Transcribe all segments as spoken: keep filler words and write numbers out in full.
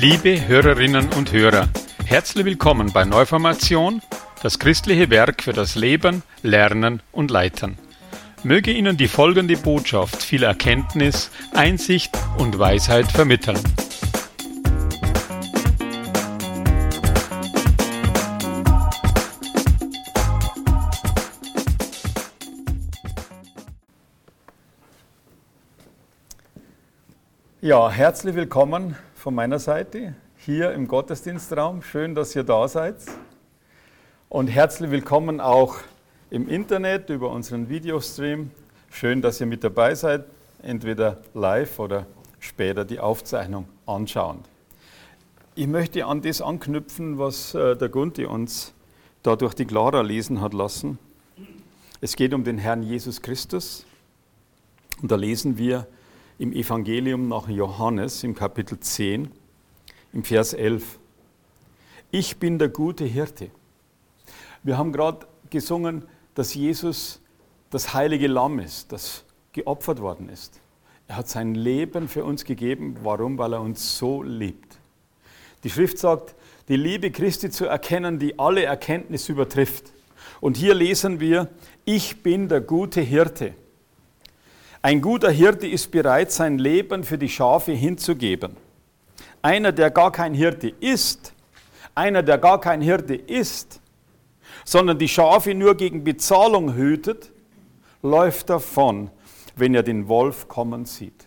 Liebe Hörerinnen und Hörer, herzlich willkommen bei Neuformation, das christliche Werk für das Leben, Lernen und Leiten. Möge Ihnen die folgende Botschaft viel Erkenntnis, Einsicht und Weisheit vermitteln. Ja, herzlich willkommen von meiner Seite hier im Gottesdienstraum. Schön, dass ihr da seid. Und herzlich willkommen auch im Internet über unseren Videostream. Schön, dass ihr mit dabei seid, entweder live oder später die Aufzeichnung anschauen. Ich möchte an das anknüpfen, was der Gunti uns da durch die Clara lesen hat lassen. Es geht um den Herrn Jesus Christus. Und da lesen wir im Evangelium nach Johannes im Kapitel zehn, im Vers elf. Ich bin der gute Hirte. Wir haben gerade gesungen, dass Jesus das heilige Lamm ist, das geopfert worden ist. Er hat sein Leben für uns gegeben. Warum? Weil er uns so liebt. Die Schrift sagt, die Liebe Christi zu erkennen, die alle Erkenntnis übertrifft. Und hier lesen wir, ich bin der gute Hirte. Ein guter Hirte ist bereit, sein Leben für die Schafe hinzugeben. Einer, der gar kein Hirte ist, einer, der gar kein Hirte ist, sondern die Schafe nur gegen Bezahlung hütet, läuft davon, wenn er den Wolf kommen sieht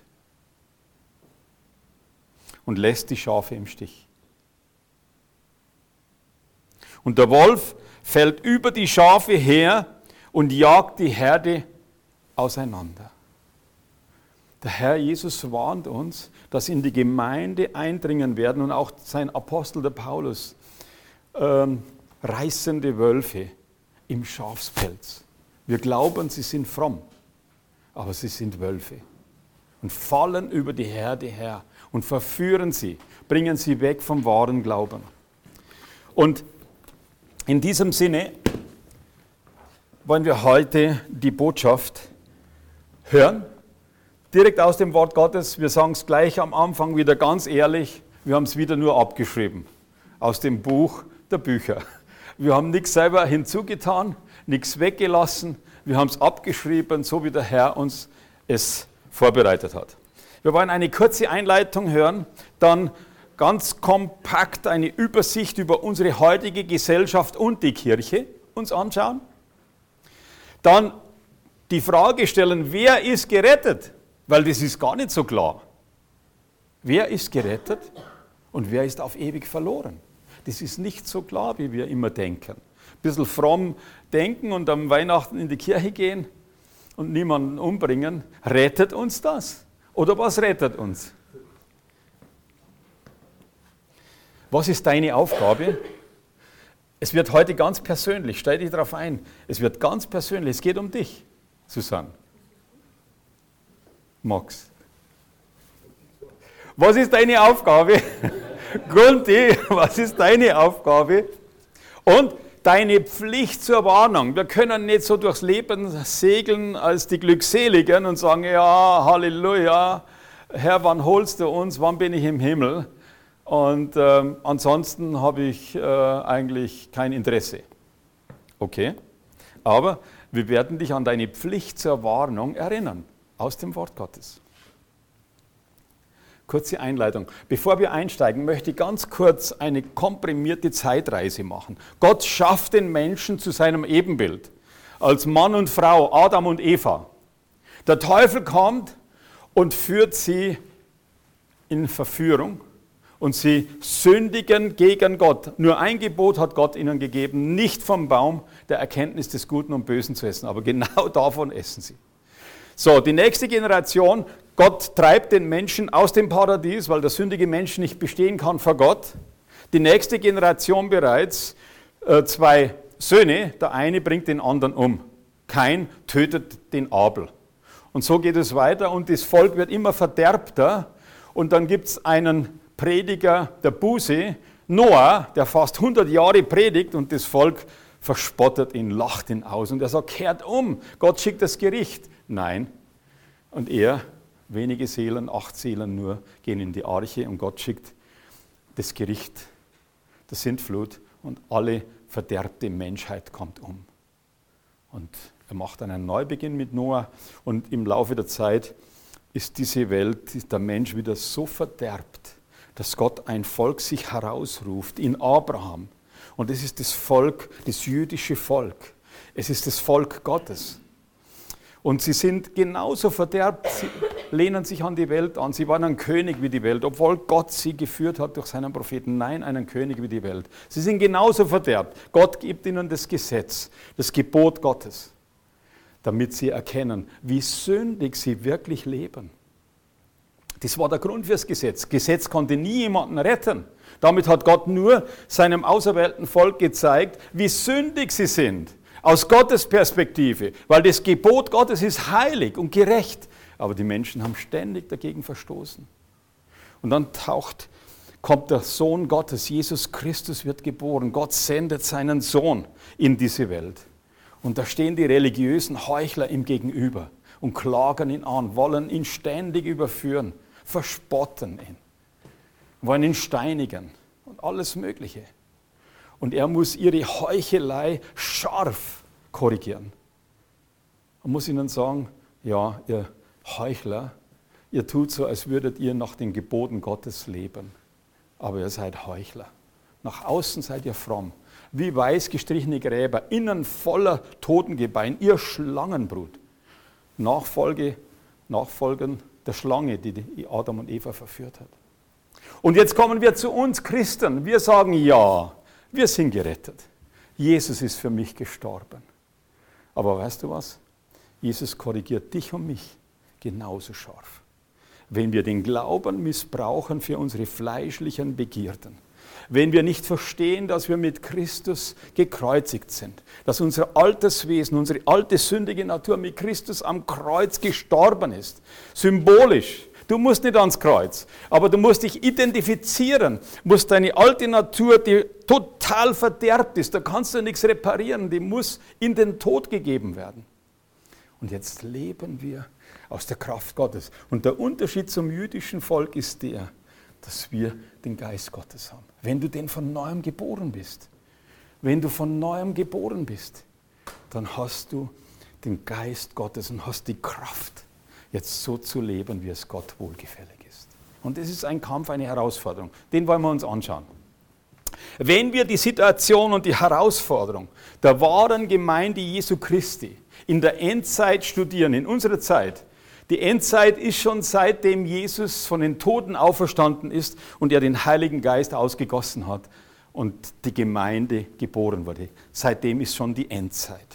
und lässt die Schafe im Stich. Und der Wolf fällt über die Schafe her und jagt die Herde auseinander. Der Herr Jesus warnt uns, dass in die Gemeinde eindringen werden und auch sein Apostel, der Paulus, ähm, reißende Wölfe im Schafspelz. Wir glauben, sie sind fromm, aber sie sind Wölfe und fallen über die Herde her und verführen sie, bringen sie weg vom wahren Glauben. Und in diesem Sinne wollen wir heute die Botschaft hören. Direkt aus dem Wort Gottes, wir sagen es gleich am Anfang wieder ganz ehrlich, wir haben es wieder nur abgeschrieben, aus dem Buch der Bücher. Wir haben nichts selber hinzugetan, nichts weggelassen, wir haben es abgeschrieben, so wie der Herr uns es vorbereitet hat. Wir wollen eine kurze Einleitung hören, dann ganz kompakt eine Übersicht über unsere heutige Gesellschaft und die Kirche uns anschauen. Dann die Frage stellen, wer ist gerettet? Weil das ist gar nicht so klar. Wer ist gerettet und wer ist auf ewig verloren? Das ist nicht so klar, wie wir immer denken. Ein bisschen fromm denken und am Weihnachten in die Kirche gehen und niemanden umbringen. Rettet uns das? Oder was rettet uns? Was ist deine Aufgabe? Es wird heute ganz persönlich, stell dich darauf ein. Es wird ganz persönlich, es geht um dich, Susanne. Max. Was ist deine Aufgabe? Gunti, was ist deine Aufgabe? Und deine Pflicht zur Warnung. Wir können nicht so durchs Leben segeln als die Glückseligen und sagen, ja, Halleluja, Herr, wann holst du uns, wann bin ich im Himmel? Und ähm, ansonsten habe ich äh, eigentlich kein Interesse. Okay, aber wir werden dich an deine Pflicht zur Warnung erinnern. Aus dem Wort Gottes. Kurze Einleitung. Bevor wir einsteigen, möchte ich ganz kurz eine komprimierte Zeitreise machen. Gott schafft den Menschen zu seinem Ebenbild. Als Mann und Frau, Adam und Eva. Der Teufel kommt und führt sie in Verführung und sie sündigen gegen Gott. Nur ein Gebot hat Gott ihnen gegeben, nicht vom Baum der Erkenntnis des Guten und Bösen zu essen. Aber genau davon essen sie. So, die nächste Generation, Gott treibt den Menschen aus dem Paradies, weil der sündige Mensch nicht bestehen kann vor Gott. Die nächste Generation bereits, äh, zwei Söhne, der eine bringt den anderen um. Kain tötet den Abel. Und so geht es weiter und das Volk wird immer verderbter. Und dann gibt es einen Prediger der Buße, Noah, der fast hundert Jahre predigt und das Volk verspottet ihn, lacht ihn aus. Und er sagt, kehrt um, Gott schickt das Gericht. Nein. Und er, wenige Seelen, acht Seelen nur, gehen in die Arche und Gott schickt das Gericht, der Sintflut und alle verderbte Menschheit kommt um. Und er macht einen Neubeginn mit Noah und im Laufe der Zeit ist diese Welt, ist der Mensch wieder so verderbt, dass Gott ein Volk sich herausruft in Abraham. Und es ist das Volk, das jüdische Volk. Es ist das Volk Gottes. Und sie sind genauso verderbt, sie lehnen sich an die Welt an. Sie waren ein König wie die Welt, obwohl Gott sie geführt hat durch seinen Propheten. Nein, einen König wie die Welt. Sie sind genauso verderbt. Gott gibt ihnen das Gesetz, das Gebot Gottes, damit sie erkennen, wie sündig sie wirklich leben. Das war der Grund fürs Gesetz. Gesetz konnte nie jemanden retten. Damit hat Gott nur seinem auserwählten Volk gezeigt, wie sündig sie sind. Aus Gottes Perspektive, weil das Gebot Gottes ist heilig und gerecht. Aber die Menschen haben ständig dagegen verstoßen. Und dann taucht, kommt der Sohn Gottes, Jesus Christus wird geboren. Gott sendet seinen Sohn in diese Welt. Und da stehen die religiösen Heuchler ihm gegenüber und klagen ihn an, wollen ihn ständig überführen, verspotten ihn, wollen ihn steinigen und alles Mögliche. Und er muss ihre Heuchelei scharf korrigieren. Er muss ihnen sagen, ja, ihr Heuchler, ihr tut so, als würdet ihr nach den Geboten Gottes leben. Aber ihr seid Heuchler. Nach außen seid ihr fromm. Wie weiß gestrichene Gräber, innen voller Totengebein, ihr Schlangenbrut. Nachfolge, Nachfolgen der Schlange, die Adam und Eva verführt hat. Und jetzt kommen wir zu uns Christen. Wir sagen, ja, wir sind gerettet. Jesus ist für mich gestorben. Aber weißt du was? Jesus korrigiert dich und mich genauso scharf. Wenn wir den Glauben missbrauchen für unsere fleischlichen Begierden, wenn wir nicht verstehen, dass wir mit Christus gekreuzigt sind, dass unser altes Wesen, unsere alte sündige Natur mit Christus am Kreuz gestorben ist, symbolisch. Du musst nicht ans Kreuz, aber du musst dich identifizieren, musst deine alte Natur, die total verderbt ist, da kannst du nichts reparieren, die muss in den Tod gegeben werden. Und jetzt leben wir aus der Kraft Gottes. Und der Unterschied zum jüdischen Volk ist der, dass wir den Geist Gottes haben. Wenn du denn von Neuem geboren bist, wenn du von Neuem geboren bist, dann hast du den Geist Gottes und hast die Kraft, jetzt so zu leben, wie es Gott wohlgefällig ist. Und das ist ein Kampf, eine Herausforderung. Den wollen wir uns anschauen. Wenn wir die Situation und die Herausforderung der wahren Gemeinde Jesu Christi in der Endzeit studieren, in unserer Zeit, die Endzeit ist schon seitdem Jesus von den Toten auferstanden ist und er den Heiligen Geist ausgegossen hat und die Gemeinde geboren wurde. Seitdem ist schon die Endzeit.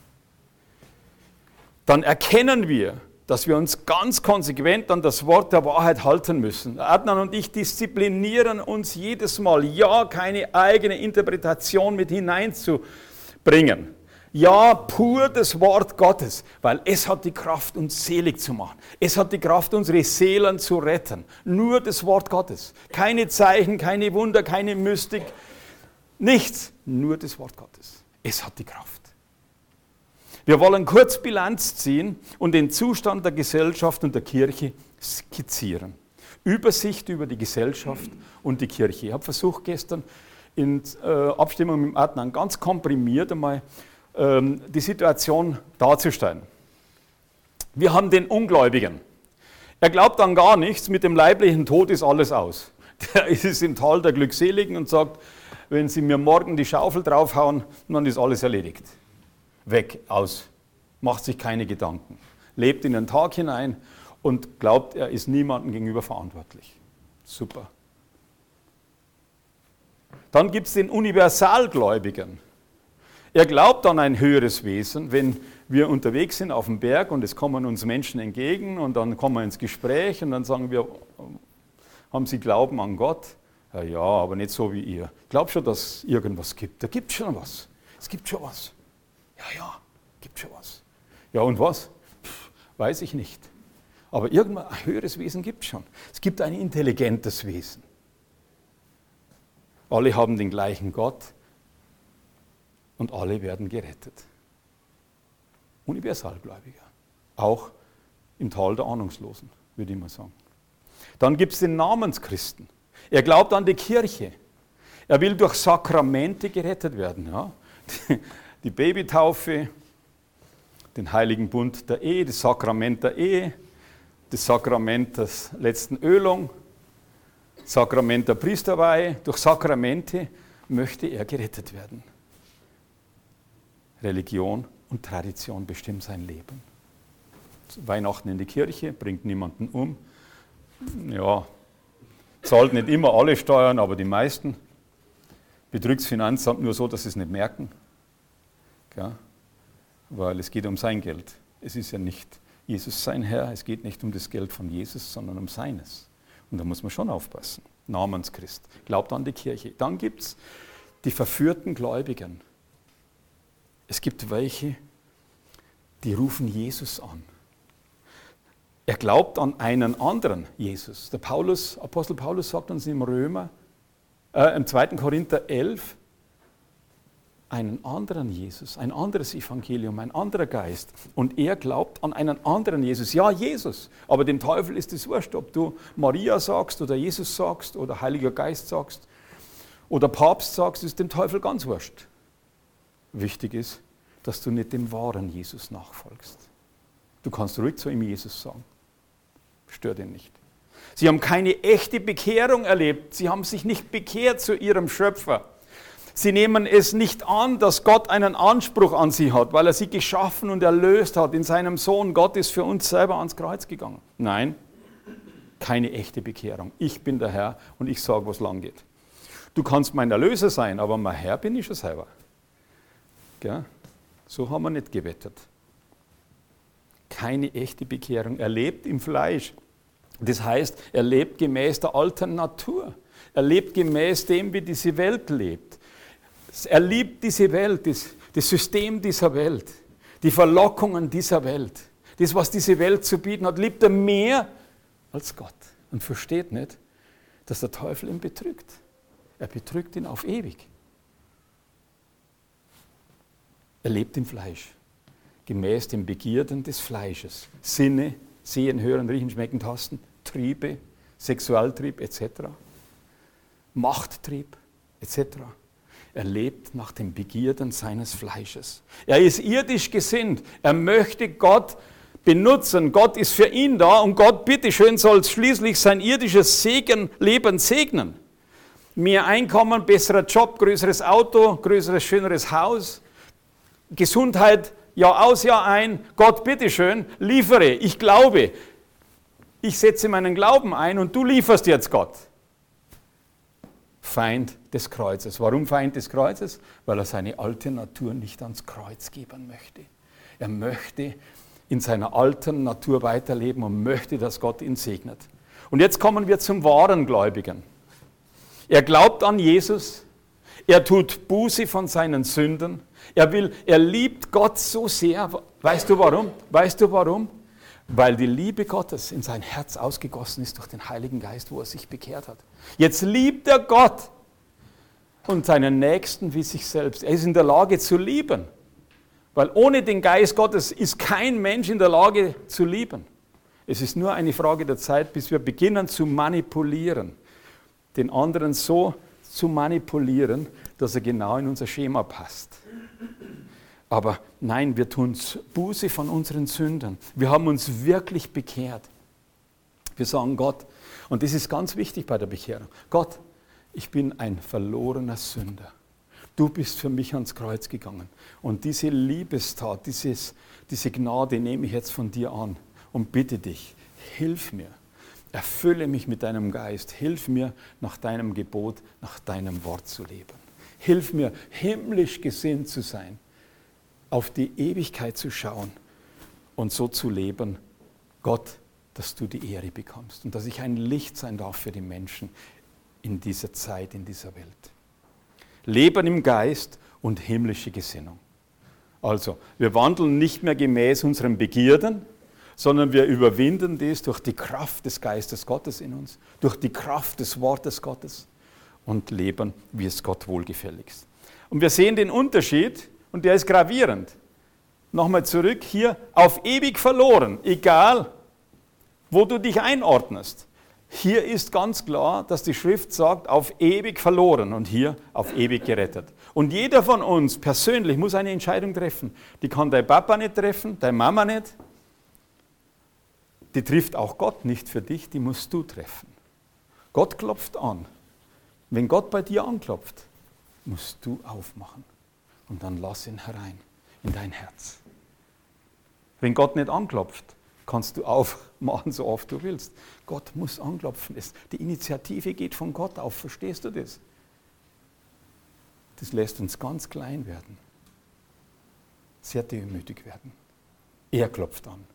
Dann erkennen wir, dass wir uns ganz konsequent an das Wort der Wahrheit halten müssen. Adnan und ich disziplinieren uns jedes Mal, ja, keine eigene Interpretation mit hineinzubringen. Ja, pur das Wort Gottes, weil es hat die Kraft, uns selig zu machen. Es hat die Kraft, unsere Seelen zu retten. Nur das Wort Gottes. Keine Zeichen, keine Wunder, keine Mystik, nichts. Nur das Wort Gottes. Es hat die Kraft. Wir wollen kurz Bilanz ziehen und den Zustand der Gesellschaft und der Kirche skizzieren. Übersicht über die Gesellschaft und die Kirche. Ich habe versucht gestern in äh, Abstimmung mit Adnan ganz komprimiert einmal ähm, die Situation darzustellen. Wir haben den Ungläubigen. Er glaubt an gar nichts, mit dem leiblichen Tod ist alles aus. Der ist im Tal der Glückseligen und sagt, wenn Sie mir morgen die Schaufel draufhauen, dann ist alles erledigt. Weg, aus, macht sich keine Gedanken, lebt in den Tag hinein und glaubt, er ist niemandem gegenüber verantwortlich. Super. Dann gibt es den Universalgläubigen. Er glaubt an ein höheres Wesen, wenn wir unterwegs sind auf dem Berg und es kommen uns Menschen entgegen und dann kommen wir ins Gespräch und dann sagen wir, haben Sie Glauben an Gott? Ja, ja, aber nicht so wie ihr. Ich glaube schon, dass es irgendwas gibt. Da gibt es schon was. Es gibt schon was. Ja, ja, gibt schon was. Ja, und was? Pff, weiß ich nicht. Aber irgendwann ein höheres Wesen gibt es schon. Es gibt ein intelligentes Wesen. Alle haben den gleichen Gott und alle werden gerettet. Universalgläubiger. Auch im Tal der Ahnungslosen, würde ich mal sagen. Dann gibt es den Namenschristen. Er glaubt an die Kirche. Er will durch Sakramente gerettet werden. Ja? Die Babytaufe, den heiligen Bund der Ehe, das Sakrament der Ehe, das Sakrament der letzten Ölung, Sakrament der Priesterweihe. Durch Sakramente möchte er gerettet werden. Religion und Tradition bestimmen sein Leben. Weihnachten in die Kirche, bringt niemanden um. Ja, zahlt nicht immer alle Steuern, aber die meisten. Betrügt das Finanzamt nur so, dass sie es nicht merken. Ja, weil es geht um sein Geld. Es ist ja nicht Jesus sein Herr, es geht nicht um das Geld von Jesus, sondern um seines. Und da muss man schon aufpassen. Namenschrist, glaubt an die Kirche. Dann gibt es die verführten Gläubigen. Es gibt welche, die rufen Jesus an. Er glaubt an einen anderen Jesus. Der Paulus, Apostel Paulus sagt uns im Römer, äh, im zweiten Korinther elf, einen anderen Jesus, ein anderes Evangelium, ein anderer Geist. Und er glaubt an einen anderen Jesus. Ja, Jesus. Aber dem Teufel ist es wurscht, ob du Maria sagst oder Jesus sagst oder Heiliger Geist sagst oder Papst sagst, ist dem Teufel ganz wurscht. Wichtig ist, dass du nicht dem wahren Jesus nachfolgst. Du kannst ruhig zu ihm Jesus sagen. Stört ihn nicht. Sie haben keine echte Bekehrung erlebt. Sie haben sich nicht bekehrt zu ihrem Schöpfer. Sie nehmen es nicht an, dass Gott einen Anspruch an sie hat, weil er sie geschaffen und erlöst hat in seinem Sohn. Gott ist für uns selber ans Kreuz gegangen. Nein, keine echte Bekehrung. Ich bin der Herr und ich sage, was lang geht. Du kannst mein Erlöser sein, aber mein Herr bin ich schon selber. Gell? So haben wir nicht gewettet. Keine echte Bekehrung. Er lebt im Fleisch. Das heißt, er lebt gemäß der alten Natur. Er lebt gemäß dem, wie diese Welt lebt. Er liebt diese Welt, das, das System dieser Welt, die Verlockungen dieser Welt. Das, was diese Welt zu bieten hat, liebt er mehr als Gott. Und versteht nicht, dass der Teufel ihn betrügt. Er betrügt ihn auf ewig. Er lebt im Fleisch, gemäß den Begierden des Fleisches. Sinne, sehen, hören, riechen, schmecken, tasten, Triebe, Sexualtrieb et cetera. Machttrieb et cetera. Er lebt nach den Begierden seines Fleisches. Er ist irdisch gesinnt. Er möchte Gott benutzen. Gott ist für ihn da und Gott, bitteschön, soll schließlich sein irdisches Segen, Leben segnen. Mehr Einkommen, besserer Job, größeres Auto, größeres, schöneres Haus, Gesundheit, Jahr aus, Jahr ein. Gott, bitteschön, liefere. Ich glaube. Ich setze meinen Glauben ein und du lieferst jetzt, Gott. Feind des Kreuzes. Warum Feind des Kreuzes? Weil er seine alte Natur nicht ans Kreuz geben möchte. Er möchte in seiner alten Natur weiterleben und möchte, dass Gott ihn segnet. Und jetzt kommen wir zum wahren Gläubigen. Er glaubt an Jesus, er tut Buße von seinen Sünden, er will, er liebt Gott so sehr. Weißt du warum? Weißt du warum? Weil die Liebe Gottes in sein Herz ausgegossen ist durch den Heiligen Geist, wo er sich bekehrt hat. Jetzt liebt er Gott und seinen Nächsten wie sich selbst. Er ist in der Lage zu lieben, weil ohne den Geist Gottes ist kein Mensch in der Lage zu lieben. Es ist nur eine Frage der Zeit, bis wir beginnen zu manipulieren, den anderen so zu manipulieren, dass er genau in unser Schema passt. Aber nein, wir tun Buße von unseren Sünden. Wir haben uns wirklich bekehrt. Wir sagen Gott, und das ist ganz wichtig bei der Bekehrung, Gott, ich bin ein verlorener Sünder. Du bist für mich ans Kreuz gegangen. Und diese Liebestat, dieses, diese Gnade nehme ich jetzt von dir an und bitte dich, hilf mir. Erfülle mich mit deinem Geist. Hilf mir, nach deinem Gebot, nach deinem Wort zu leben. Hilf mir, himmlisch gesinnt zu sein, auf die Ewigkeit zu schauen und so zu leben, Gott, dass du die Ehre bekommst und dass ich ein Licht sein darf für die Menschen in dieser Zeit, in dieser Welt. Leben im Geist und himmlische Gesinnung. Also, wir wandeln nicht mehr gemäß unseren Begierden, sondern wir überwinden dies durch die Kraft des Geistes Gottes in uns, durch die Kraft des Wortes Gottes und leben, wie es Gott wohlgefällig ist. Und wir sehen den Unterschied, und der ist gravierend. Nochmal zurück hier, auf ewig verloren, egal wo du dich einordnest. Hier ist ganz klar, dass die Schrift sagt, auf ewig verloren und hier auf ewig gerettet. Und jeder von uns persönlich muss eine Entscheidung treffen. Die kann dein Papa nicht treffen, deine Mama nicht. Die trifft auch Gott nicht für dich, die musst du treffen. Gott klopft an. Wenn Gott bei dir anklopft, musst du aufmachen. Und dann lass ihn herein in dein Herz. Wenn Gott nicht anklopft, kannst du aufmachen, so oft du willst. Gott muss anklopfen. Die Initiative geht von Gott auf. Verstehst du das? Das lässt uns ganz klein werden. Sehr demütig werden. Er klopft an.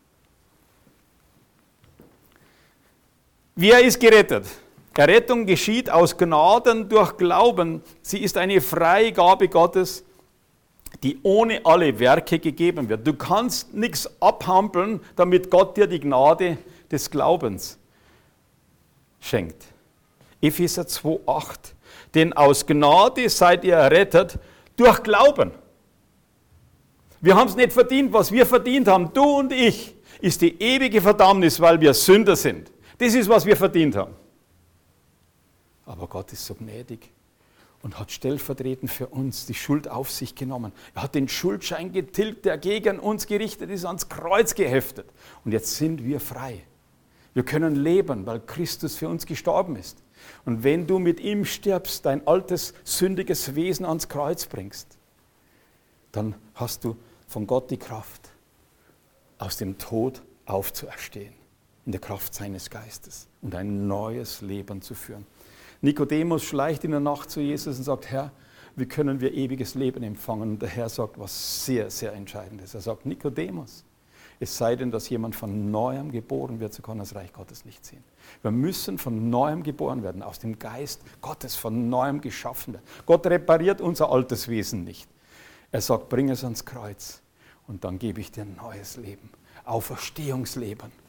Wer ist gerettet? Errettung geschieht aus Gnaden durch Glauben. Sie ist eine freie Gabe Gottes, die ohne alle Werke gegeben wird. Du kannst nichts abhampeln, damit Gott dir die Gnade des Glaubens schenkt. Epheser zwei acht. Denn aus Gnade seid ihr errettet durch Glauben. Wir haben es nicht verdient, was wir verdient haben, du und ich, ist die ewige Verdammnis, weil wir Sünder sind. Das ist, was wir verdient haben. Aber Gott ist so gnädig und hat stellvertretend für uns die Schuld auf sich genommen. Er hat den Schuldschein getilgt, der gegen uns gerichtet ist, ans Kreuz geheftet. Und jetzt sind wir frei. Wir können leben, weil Christus für uns gestorben ist. Und wenn du mit ihm stirbst, dein altes, sündiges Wesen ans Kreuz bringst, dann hast du von Gott die Kraft, aus dem Tod aufzuerstehen, in der Kraft seines Geistes und ein neues Leben zu führen. Nikodemus schleicht in der Nacht zu Jesus und sagt, Herr, wie können wir ewiges Leben empfangen? Und der Herr sagt was sehr, sehr Entscheidendes. Er sagt, Nikodemus, es sei denn, dass jemand von Neuem geboren wird, so kann das Reich Gottes nicht sehen. Wir müssen von Neuem geboren werden, aus dem Geist Gottes von Neuem geschaffen werden. Gott repariert unser altes Wesen nicht. Er sagt, bring es ans Kreuz und dann gebe ich dir ein neues Leben, Auferstehungsleben.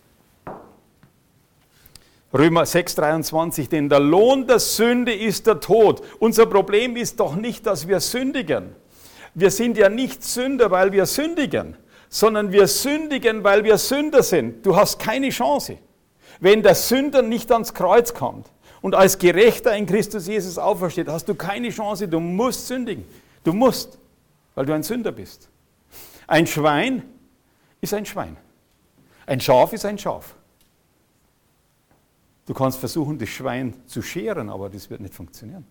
Römer sechs dreiundzwanzig, denn der Lohn der Sünde ist der Tod. Unser Problem ist doch nicht, dass wir sündigen. Wir sind ja nicht Sünder, weil wir sündigen, sondern wir sündigen, weil wir Sünder sind. Du hast keine Chance. Wenn der Sünder nicht ans Kreuz kommt und als Gerechter in Christus Jesus aufersteht, hast du keine Chance. Du musst sündigen. Du musst, weil du ein Sünder bist. Ein Schwein ist ein Schwein. Ein Schaf ist ein Schaf. Du kannst versuchen, das Schwein zu scheren, aber das wird nicht funktionieren.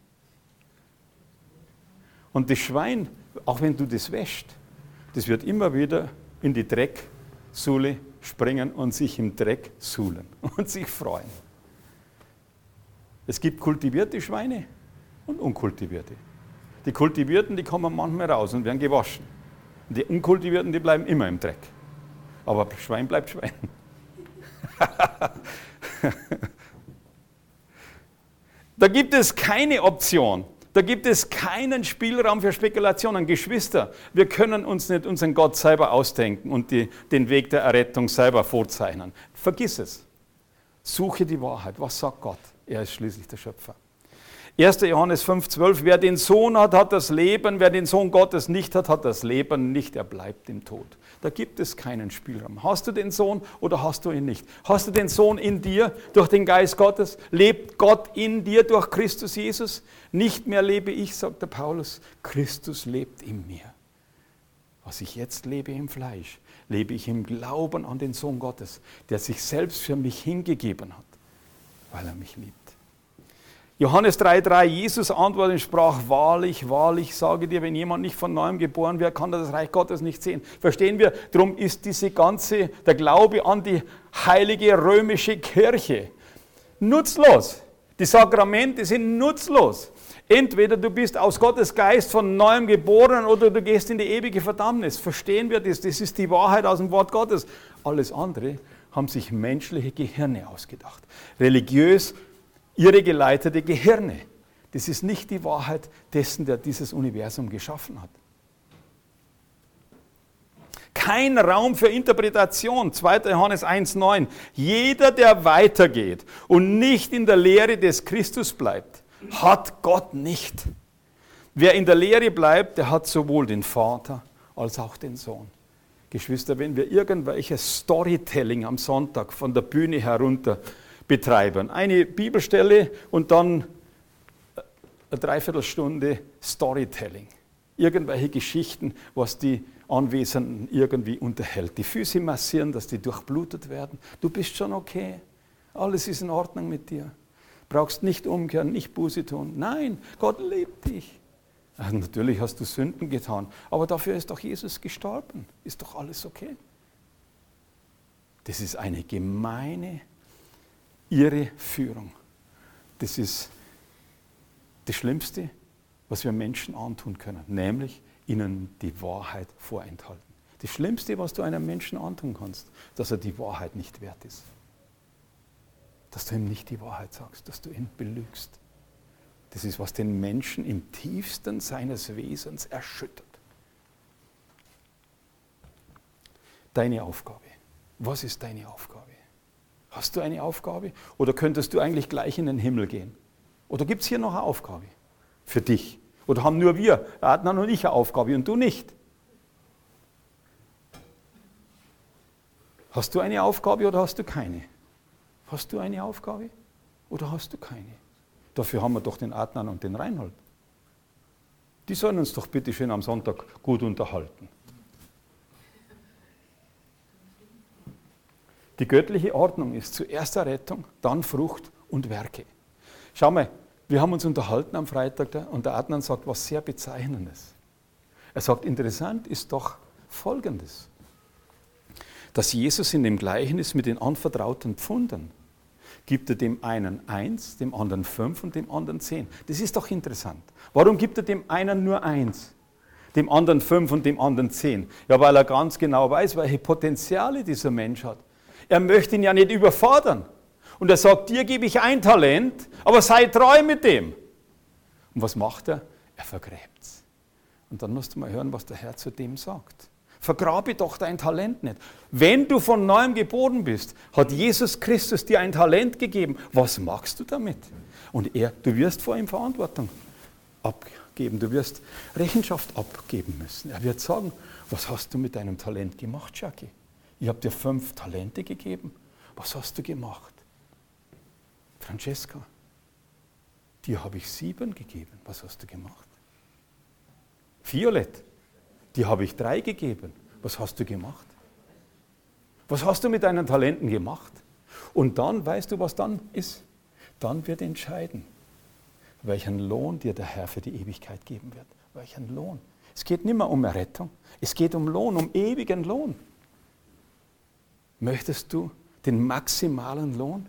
Und das Schwein, auch wenn du das wäschst, das wird immer wieder in die Drecksuhle springen und sich im Dreck suhlen und sich freuen. Es gibt kultivierte Schweine und unkultivierte. Die Kultivierten, die kommen manchmal raus und werden gewaschen. Und die Unkultivierten, die bleiben immer im Dreck. Aber Schwein bleibt Schwein. Da gibt es keine Option. Da gibt es keinen Spielraum für Spekulationen. Geschwister, wir können uns nicht unseren Gott selber ausdenken und die, den Weg der Errettung selber vorzeichnen. Vergiss es. Suche die Wahrheit. Was sagt Gott? Er ist schließlich der Schöpfer. erster Johannes fünf zwölf, wer den Sohn hat, hat das Leben. Wer den Sohn Gottes nicht hat, hat das Leben nicht. Er bleibt im Tod. Da gibt es keinen Spielraum. Hast du den Sohn oder hast du ihn nicht? Hast du den Sohn in dir durch den Geist Gottes? Lebt Gott in dir durch Christus Jesus? Nicht mehr lebe ich, sagt der Paulus, Christus lebt in mir. Was ich jetzt lebe im Fleisch, lebe ich im Glauben an den Sohn Gottes, der sich selbst für mich hingegeben hat, weil er mich liebt. Johannes drei drei, Jesus antwortete und sprach, wahrlich, wahrlich, sage dir, wenn jemand nicht von Neuem geboren wird, kann er das Reich Gottes nicht sehen. Verstehen wir? Darum ist diese ganze, der Glaube an die heilige römische Kirche nutzlos. Die Sakramente sind nutzlos. Entweder du bist aus Gottes Geist von Neuem geboren oder du gehst in die ewige Verdammnis. Verstehen wir das? Das ist die Wahrheit aus dem Wort Gottes. Alles andere haben sich menschliche Gehirne ausgedacht. Religiös irregeleitete Gehirne. Das ist nicht die Wahrheit dessen, der dieses Universum geschaffen hat. Kein Raum für Interpretation. zweiter Johannes eins neun. Jeder, der weitergeht und nicht in der Lehre des Christus bleibt, hat Gott nicht. Wer in der Lehre bleibt, der hat sowohl den Vater als auch den Sohn. Geschwister, wenn wir irgendwelches Storytelling am Sonntag von der Bühne herunter betreiben. Eine Bibelstelle und dann eine Dreiviertelstunde Storytelling. Irgendwelche Geschichten, was die Anwesenden irgendwie unterhält. Die Füße massieren, dass die durchblutet werden. Du bist schon okay. Alles ist in Ordnung mit dir. Brauchst nicht umkehren, nicht Buße tun. Nein, Gott liebt dich. Ach, natürlich hast du Sünden getan, aber dafür ist doch Jesus gestorben. Ist doch alles okay. Das ist eine gemeine, irre Führung. Das ist das Schlimmste, was wir Menschen antun können, nämlich ihnen die Wahrheit vorenthalten. Das Schlimmste, was du einem Menschen antun kannst, dass er die Wahrheit nicht wert ist. Dass du ihm nicht die Wahrheit sagst, dass du ihn belügst. Das ist, was den Menschen im tiefsten seines Wesens erschüttert. Deine Aufgabe. Was ist deine Aufgabe? Hast du eine Aufgabe? Oder könntest du eigentlich gleich in den Himmel gehen? Oder gibt es hier noch eine Aufgabe für dich? Oder haben nur wir, Adnan und ich, eine Aufgabe und du nicht? Hast du eine Aufgabe oder hast du keine? Hast du eine Aufgabe oder hast du keine? Dafür haben wir doch den Adnan und den Reinhold. Die sollen uns doch bitte schön am Sonntag gut unterhalten. Die göttliche Ordnung ist zuerst Errettung, dann Frucht und Werke. Schau mal, wir haben uns unterhalten am Freitag da, und der Adnan sagt was sehr Bezeichnendes. Er sagt, interessant ist doch Folgendes, dass Jesus in dem Gleichnis mit den anvertrauten Pfunden gibt er dem einen eins, dem anderen fünf und dem anderen zehn. Das ist doch interessant. Warum gibt er dem einen nur eins, dem anderen fünf und dem anderen zehn? Ja, weil er ganz genau weiß, welche Potenziale dieser Mensch hat. Er möchte ihn ja nicht überfordern. Und er sagt, dir gebe ich ein Talent, aber sei treu mit dem. Und was macht er? Er vergräbt es. Und dann musst du mal hören, was der Herr zu dem sagt. Vergrabe doch dein Talent nicht. Wenn du von neuem geboren bist, hat Jesus Christus dir ein Talent gegeben. Was machst du damit? Und er, du wirst vor ihm Verantwortung abgeben. Du wirst Rechenschaft abgeben müssen. Er wird sagen, was hast du mit deinem Talent gemacht, Jackie? Ich habe dir fünf Talente gegeben. Was hast du gemacht? Francesca, dir habe ich sieben gegeben. Was hast du gemacht? Violett, dir habe ich drei gegeben. Was hast du gemacht? Was hast du mit deinen Talenten gemacht? Und dann, weißt du, was dann ist? Dann wird entscheiden, welchen Lohn dir der Herr für die Ewigkeit geben wird. Welchen Lohn? Es geht nicht mehr um Errettung, es geht um Lohn, um ewigen Lohn. Möchtest du den maximalen Lohn?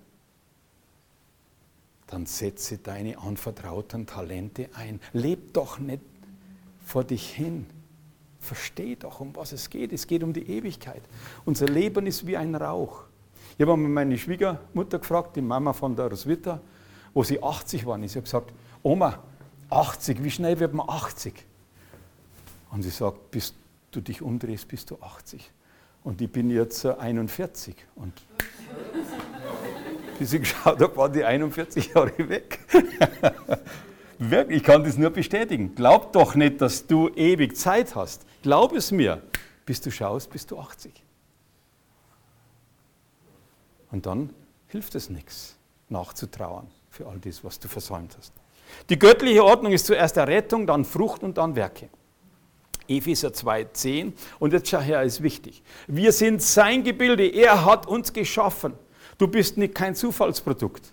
Dann setze deine anvertrauten Talente ein. Leb doch nicht vor dich hin. Versteh doch, um was es geht. Es geht um die Ewigkeit. Unser Leben ist wie ein Rauch. Ich habe einmal meine Schwiegermutter gefragt, die Mama von der Roswitha, wo sie achtzig waren. Ich habe gesagt, Oma, achtzig, wie schnell wird man achtzig? Und sie sagt, bis du dich umdrehst, bist du achtzig. Und ich bin jetzt einundvierzig. Und bis ich geschaut habe, waren die einundvierzig Jahre weg. Wirklich, ich kann das nur bestätigen. Glaub doch nicht, dass du ewig Zeit hast. Glaub es mir. Bis du schaust, bist du achtzig. Und dann hilft es nichts, nachzutrauern für all das, was du versäumt hast. Die göttliche Ordnung ist zuerst Errettung, dann Frucht und dann Werke. Epheser zwei zehn. Und jetzt schau her, ist wichtig. Wir sind sein Gebilde. Er hat uns geschaffen. Du bist nicht kein Zufallsprodukt.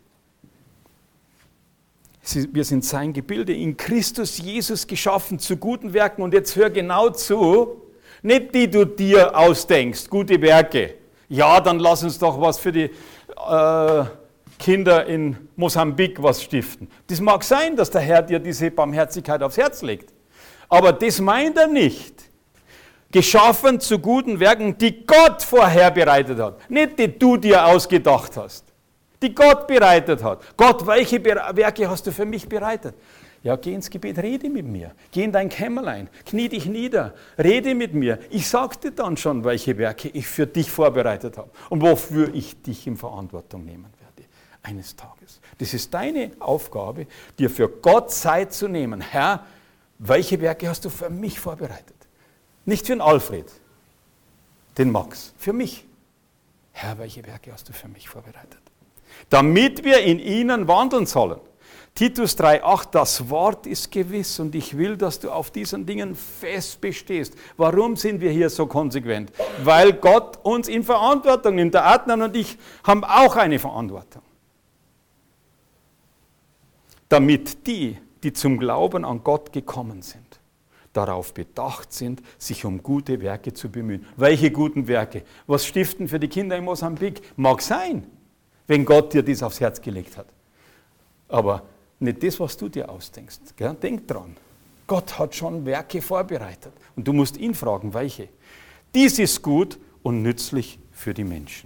Wir sind sein Gebilde, in Christus Jesus geschaffen zu guten Werken. Und jetzt hör genau zu, nicht die du dir ausdenkst, gute Werke. Ja, dann lass uns doch was für die äh, Kinder in Mosambik was stiften. Das mag sein, dass der Herr dir diese Barmherzigkeit aufs Herz legt. Aber das meint er nicht. Geschaffen zu guten Werken, die Gott vorher bereitet hat. Nicht die du dir ausgedacht hast. Die Gott bereitet hat. Gott, welche Werke hast du für mich bereitet? Ja, geh ins Gebet, rede mit mir. Geh in dein Kämmerlein, knie dich nieder, rede mit mir. Ich sag dir dann schon, welche Werke ich für dich vorbereitet habe und wofür ich dich in Verantwortung nehmen werde. Eines Tages. Das ist deine Aufgabe, dir für Gott Zeit zu nehmen. Herr, welche Werke hast du für mich vorbereitet? Nicht für den Alfred, den Max, für mich. Herr, welche Werke hast du für mich vorbereitet? damit wir in ihnen wandeln sollen. Titus drei acht, das Wort ist gewiss und ich will, dass du auf diesen Dingen fest bestehst. Warum sind wir hier so konsequent? Weil Gott uns in Verantwortung nimmt. Der Adnan und ich haben auch eine Verantwortung. Damit die, die zum Glauben an Gott gekommen sind, darauf bedacht sind, sich um gute Werke zu bemühen. Welche guten Werke? Was stiften für die Kinder in Mosambik? Mag sein, wenn Gott dir dies aufs Herz gelegt hat. Aber nicht das, was du dir ausdenkst. Gell? Denk dran. Gott hat schon Werke vorbereitet. Und du musst ihn fragen, welche. Dies ist gut und nützlich für die Menschen.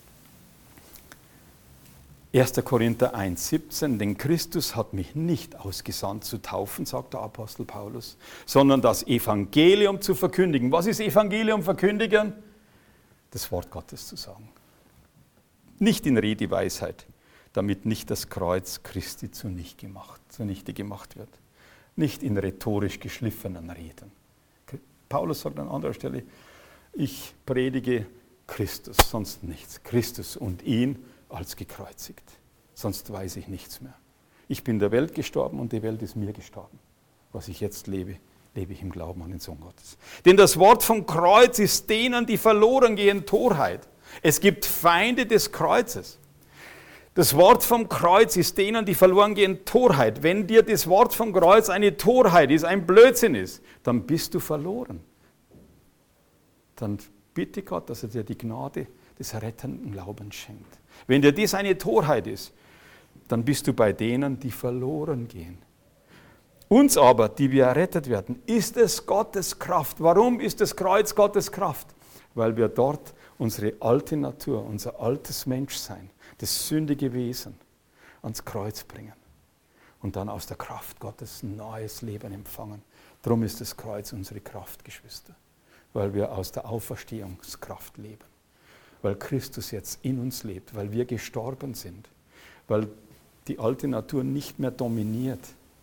erster Korinther eins siebzehn, denn Christus hat mich nicht ausgesandt zu taufen, sagt der Apostel Paulus, sondern das Evangelium zu verkündigen. Was ist Evangelium verkündigen? Das Wort Gottes zu sagen. Nicht in Redeweisheit, damit nicht das Kreuz Christi zunichte gemacht, zunichte gemacht wird. Nicht in rhetorisch geschliffenen Reden. Paulus sagt an anderer Stelle, ich predige Christus, sonst nichts. Christus und ihn als gekreuzigt. Sonst weiß ich nichts mehr. Ich bin der Welt gestorben und die Welt ist mir gestorben. Was ich jetzt lebe, lebe ich im Glauben an den Sohn Gottes. Denn das Wort vom Kreuz ist denen, die verloren gehen, Torheit. Es gibt Feinde des Kreuzes. Das Wort vom Kreuz ist denen, die verloren gehen, Torheit. Wenn dir das Wort vom Kreuz eine Torheit ist, ein Blödsinn ist, dann bist du verloren. Dann bitte Gott, dass er dir die Gnade des rettenden Glaubens schenkt. Wenn dir dies eine Torheit ist, dann bist du bei denen, die verloren gehen. Uns aber, die wir errettet werden, ist es Gottes Kraft. Warum ist das Kreuz Gottes Kraft? Weil wir dort unsere alte Natur, unser altes Menschsein, das sündige Wesen ans Kreuz bringen und dann aus der Kraft Gottes ein neues Leben empfangen. Darum ist das Kreuz unsere Kraft, Geschwister, weil wir aus der Auferstehungskraft leben. Weil Christus jetzt in uns lebt, weil wir gestorben sind, weil die alte Natur nicht mehr dominiert.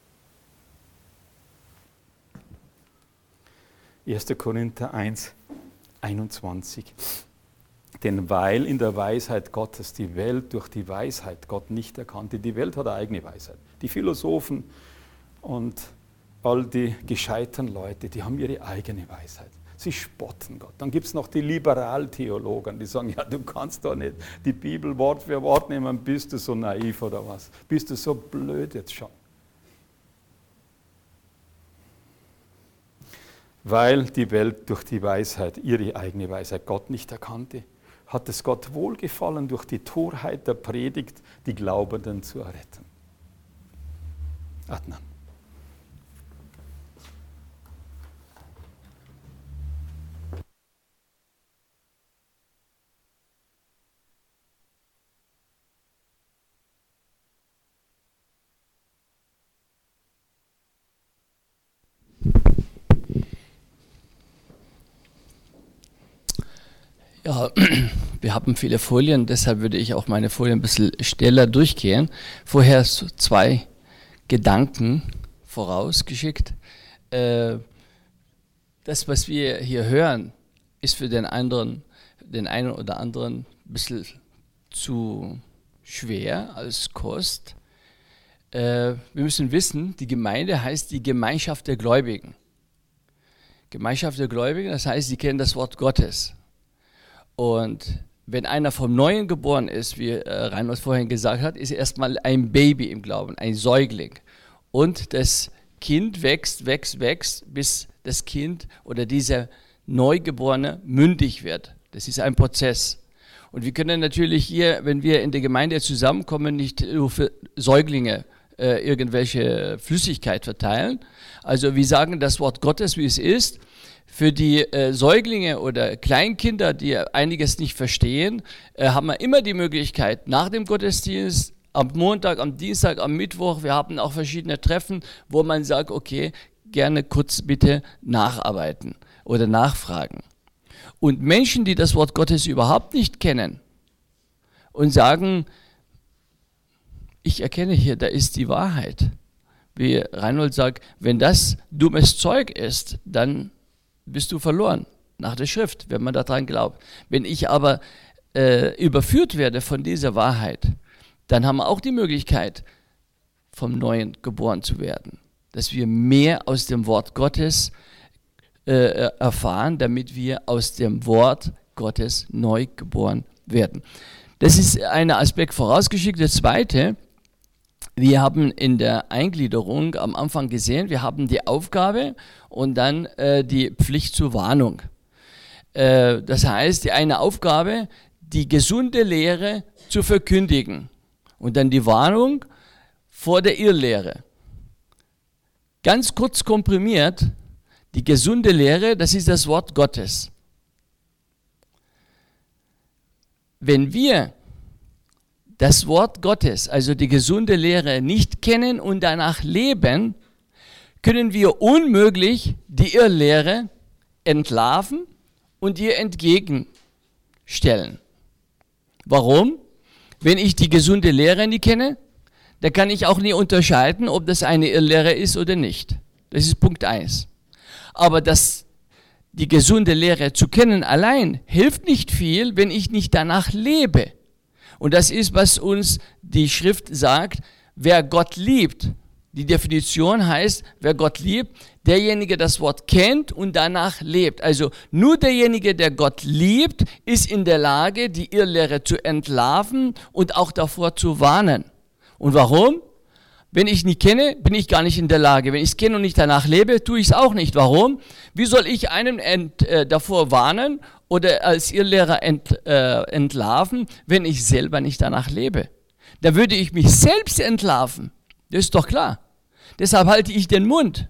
erster Korinther eins einundzwanzig. Denn weil in der Weisheit Gottes die Welt durch die Weisheit Gott nicht erkannte, die Welt hat eine eigene Weisheit. Die Philosophen und all die gescheiterten Leute, die haben ihre eigene Weisheit. Sie spotten Gott. Dann gibt es noch die Liberaltheologen, die sagen, ja, du kannst doch nicht die Bibel Wort für Wort nehmen, bist du so naiv oder was? Bist du so blöd jetzt schon? Weil die Welt durch die Weisheit, ihre eigene Weisheit, Gott nicht erkannte, hat es Gott wohlgefallen, durch die Torheit der Predigt die Glaubenden zu erretten. Adnan. Ja, wir haben viele Folien, deshalb würde ich auch meine Folien ein bisschen schneller durchgehen. Vorher so zwei Gedanken vorausgeschickt. Äh, das, was wir hier hören, ist für den anderen, den einen oder anderen ein bisschen zu schwer als Kost. Äh, wir müssen wissen, die Gemeinde heißt die Gemeinschaft der Gläubigen. Gemeinschaft der Gläubigen, das heißt, sie kennen das Wort Gottes. Und wenn einer vom Neuen geboren ist, wie äh, Reinhold vorhin gesagt hat, ist er erstmal ein Baby im Glauben, ein Säugling. Und das Kind wächst, wächst, wächst, bis das Kind oder dieser Neugeborene mündig wird. Das ist ein Prozess. Und wir können natürlich hier, wenn wir in der Gemeinde zusammenkommen, nicht nur für Säuglinge äh, irgendwelche Flüssigkeit verteilen. Also wir sagen das Wort Gottes, wie es ist. Für die äh, Säuglinge oder Kleinkinder, die einiges nicht verstehen, äh, haben wir immer die Möglichkeit, nach dem Gottesdienst, am Montag, am Dienstag, am Mittwoch, wir haben auch verschiedene Treffen, wo man sagt, okay, gerne kurz bitte nacharbeiten oder nachfragen. Und Menschen, die das Wort Gottes überhaupt nicht kennen und sagen, ich erkenne hier, da ist die Wahrheit. Wie Reinhold sagt, wenn das dummes Zeug ist, dann bist du verloren, nach der Schrift, wenn man daran glaubt. Wenn ich aber äh, überführt werde von dieser Wahrheit, dann haben wir auch die Möglichkeit, vom Neuen geboren zu werden. Dass wir mehr aus dem Wort Gottes äh, erfahren, damit wir aus dem Wort Gottes neu geboren werden. Das ist ein Aspekt vorausgeschickt. Der zweite, wir haben in der Eingliederung am Anfang gesehen, wir haben die Aufgabe und dann äh, die Pflicht zur Warnung. Äh, das heißt, die eine Aufgabe, die gesunde Lehre zu verkündigen und dann die Warnung vor der Irrlehre. Ganz kurz komprimiert, die gesunde Lehre, das ist das Wort Gottes. Wenn wir das Wort Gottes, also die gesunde Lehre, nicht kennen und danach leben, können wir unmöglich die Irrlehre entlarven und ihr entgegenstellen. Warum? Wenn ich die gesunde Lehre nicht kenne, dann kann ich auch nie unterscheiden, ob das eine Irrlehre ist oder nicht. Das ist Punkt eins. Aber das, die gesunde Lehre zu kennen allein hilft nicht viel, wenn ich nicht danach lebe. Und das ist, was uns die Schrift sagt, wer Gott liebt. Die Definition heißt, wer Gott liebt, derjenige das Wort kennt und danach lebt. Also nur derjenige, der Gott liebt, ist in der Lage, die Irrlehre zu entlarven und auch davor zu warnen. Und warum? Wenn ich nicht kenne, bin ich gar nicht in der Lage. Wenn ich es kenne und nicht danach lebe, tue ich es auch nicht. Warum? Wie soll ich einen ent, äh, davor warnen oder als Irrlehrer ent, äh, entlarven, wenn ich selber nicht danach lebe? Da würde ich mich selbst entlarven. Das ist doch klar. Deshalb halte ich den Mund.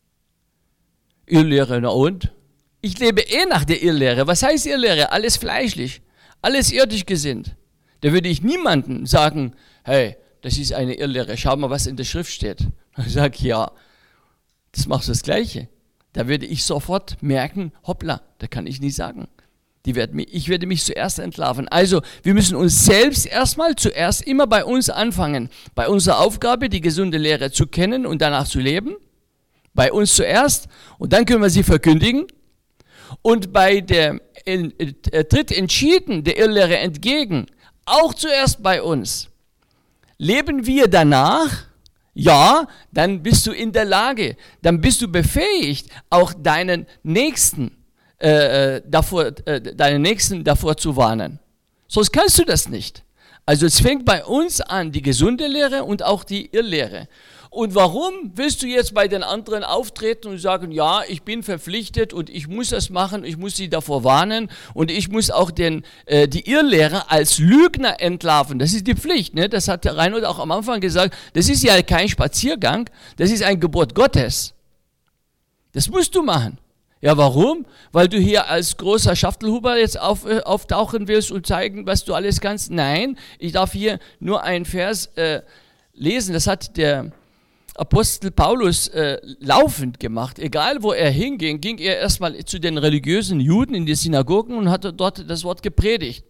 Irrlehre, na und? Ich lebe eh nach der Irrlehre. Was heißt Irrlehre? Alles fleischlich, alles irdisch gesinnt. Da würde ich niemandem sagen, hey, das ist eine Irrlehre, schau mal, was in der Schrift steht. Ich sage, ja, das machst du das Gleiche. Da würde ich sofort merken, hoppla, da kann ich nicht sagen. Die werden mich, ich werde mich zuerst entlarven. Also, wir müssen uns selbst erstmal zuerst immer bei uns anfangen. Bei unserer Aufgabe, die gesunde Lehre zu kennen und danach zu leben. Bei uns zuerst und dann können wir sie verkündigen. Und bei der er tritt entschieden der Irrlehre entgegen, auch zuerst bei uns. Leben wir danach? Ja, dann bist du in der Lage, dann bist du befähigt, auch deinen Nächsten, äh, davor, äh, deinen Nächsten davor zu warnen. Sonst kannst du das nicht. Also es fängt bei uns an, die gesunde Lehre und auch die Irrlehre. Und warum willst du jetzt bei den anderen auftreten und sagen, ja, ich bin verpflichtet und ich muss das machen, ich muss sie davor warnen und ich muss auch den, äh, die Irrlehrer als Lügner entlarven. Das ist die Pflicht, ne? Das hat der Reinhold auch am Anfang gesagt. Das ist ja kein Spaziergang, das ist ein Gebot Gottes. Das musst du machen. Ja, warum? Weil du hier als großer Schaftelhuber jetzt auf, äh, auftauchen willst und zeigen, was du alles kannst? Nein, ich darf hier nur einen Vers äh, lesen. Das hat der Apostel Paulus äh, laufend gemacht. Egal wo er hinging, ging er erstmal zu den religiösen Juden in die Synagogen und hat dort das Wort gepredigt.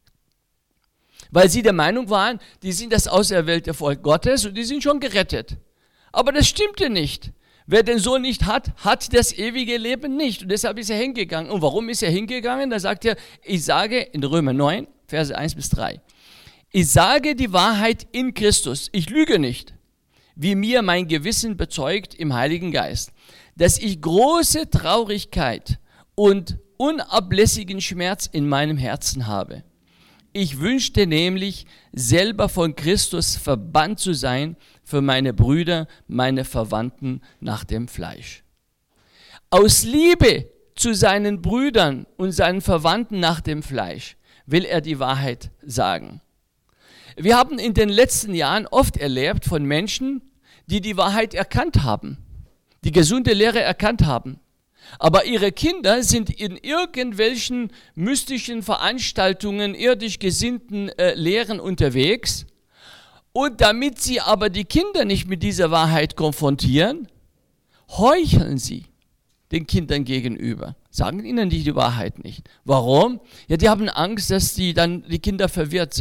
Weil sie der Meinung waren, die sind das auserwählte Volk Gottes und die sind schon gerettet. Aber das stimmte nicht. Wer den Sohn nicht hat, hat das ewige Leben nicht. Und deshalb ist er hingegangen. Und warum ist er hingegangen? Da sagt er, ich sage in Römer neun, Verse eins bis drei, ich sage die Wahrheit in Christus, ich lüge nicht, wie mir mein Gewissen bezeugt im Heiligen Geist, dass ich große Traurigkeit und unablässigen Schmerz in meinem Herzen habe. Ich wünschte nämlich, selber von Christus verbannt zu sein für meine Brüder, meine Verwandten nach dem Fleisch. Aus Liebe zu seinen Brüdern und seinen Verwandten nach dem Fleisch will er die Wahrheit sagen. Wir haben in den letzten Jahren oft erlebt von Menschen, die die Wahrheit erkannt haben, die gesunde Lehre erkannt haben. Aber ihre Kinder sind in irgendwelchen mystischen Veranstaltungen, irdisch gesinnten äh, Lehren unterwegs. Und damit sie aber die Kinder nicht mit dieser Wahrheit konfrontieren, heucheln sie den Kindern gegenüber, sagen ihnen die, die Wahrheit nicht. Warum? Ja, die haben Angst, dass die dann die Kinder verwirrt sind.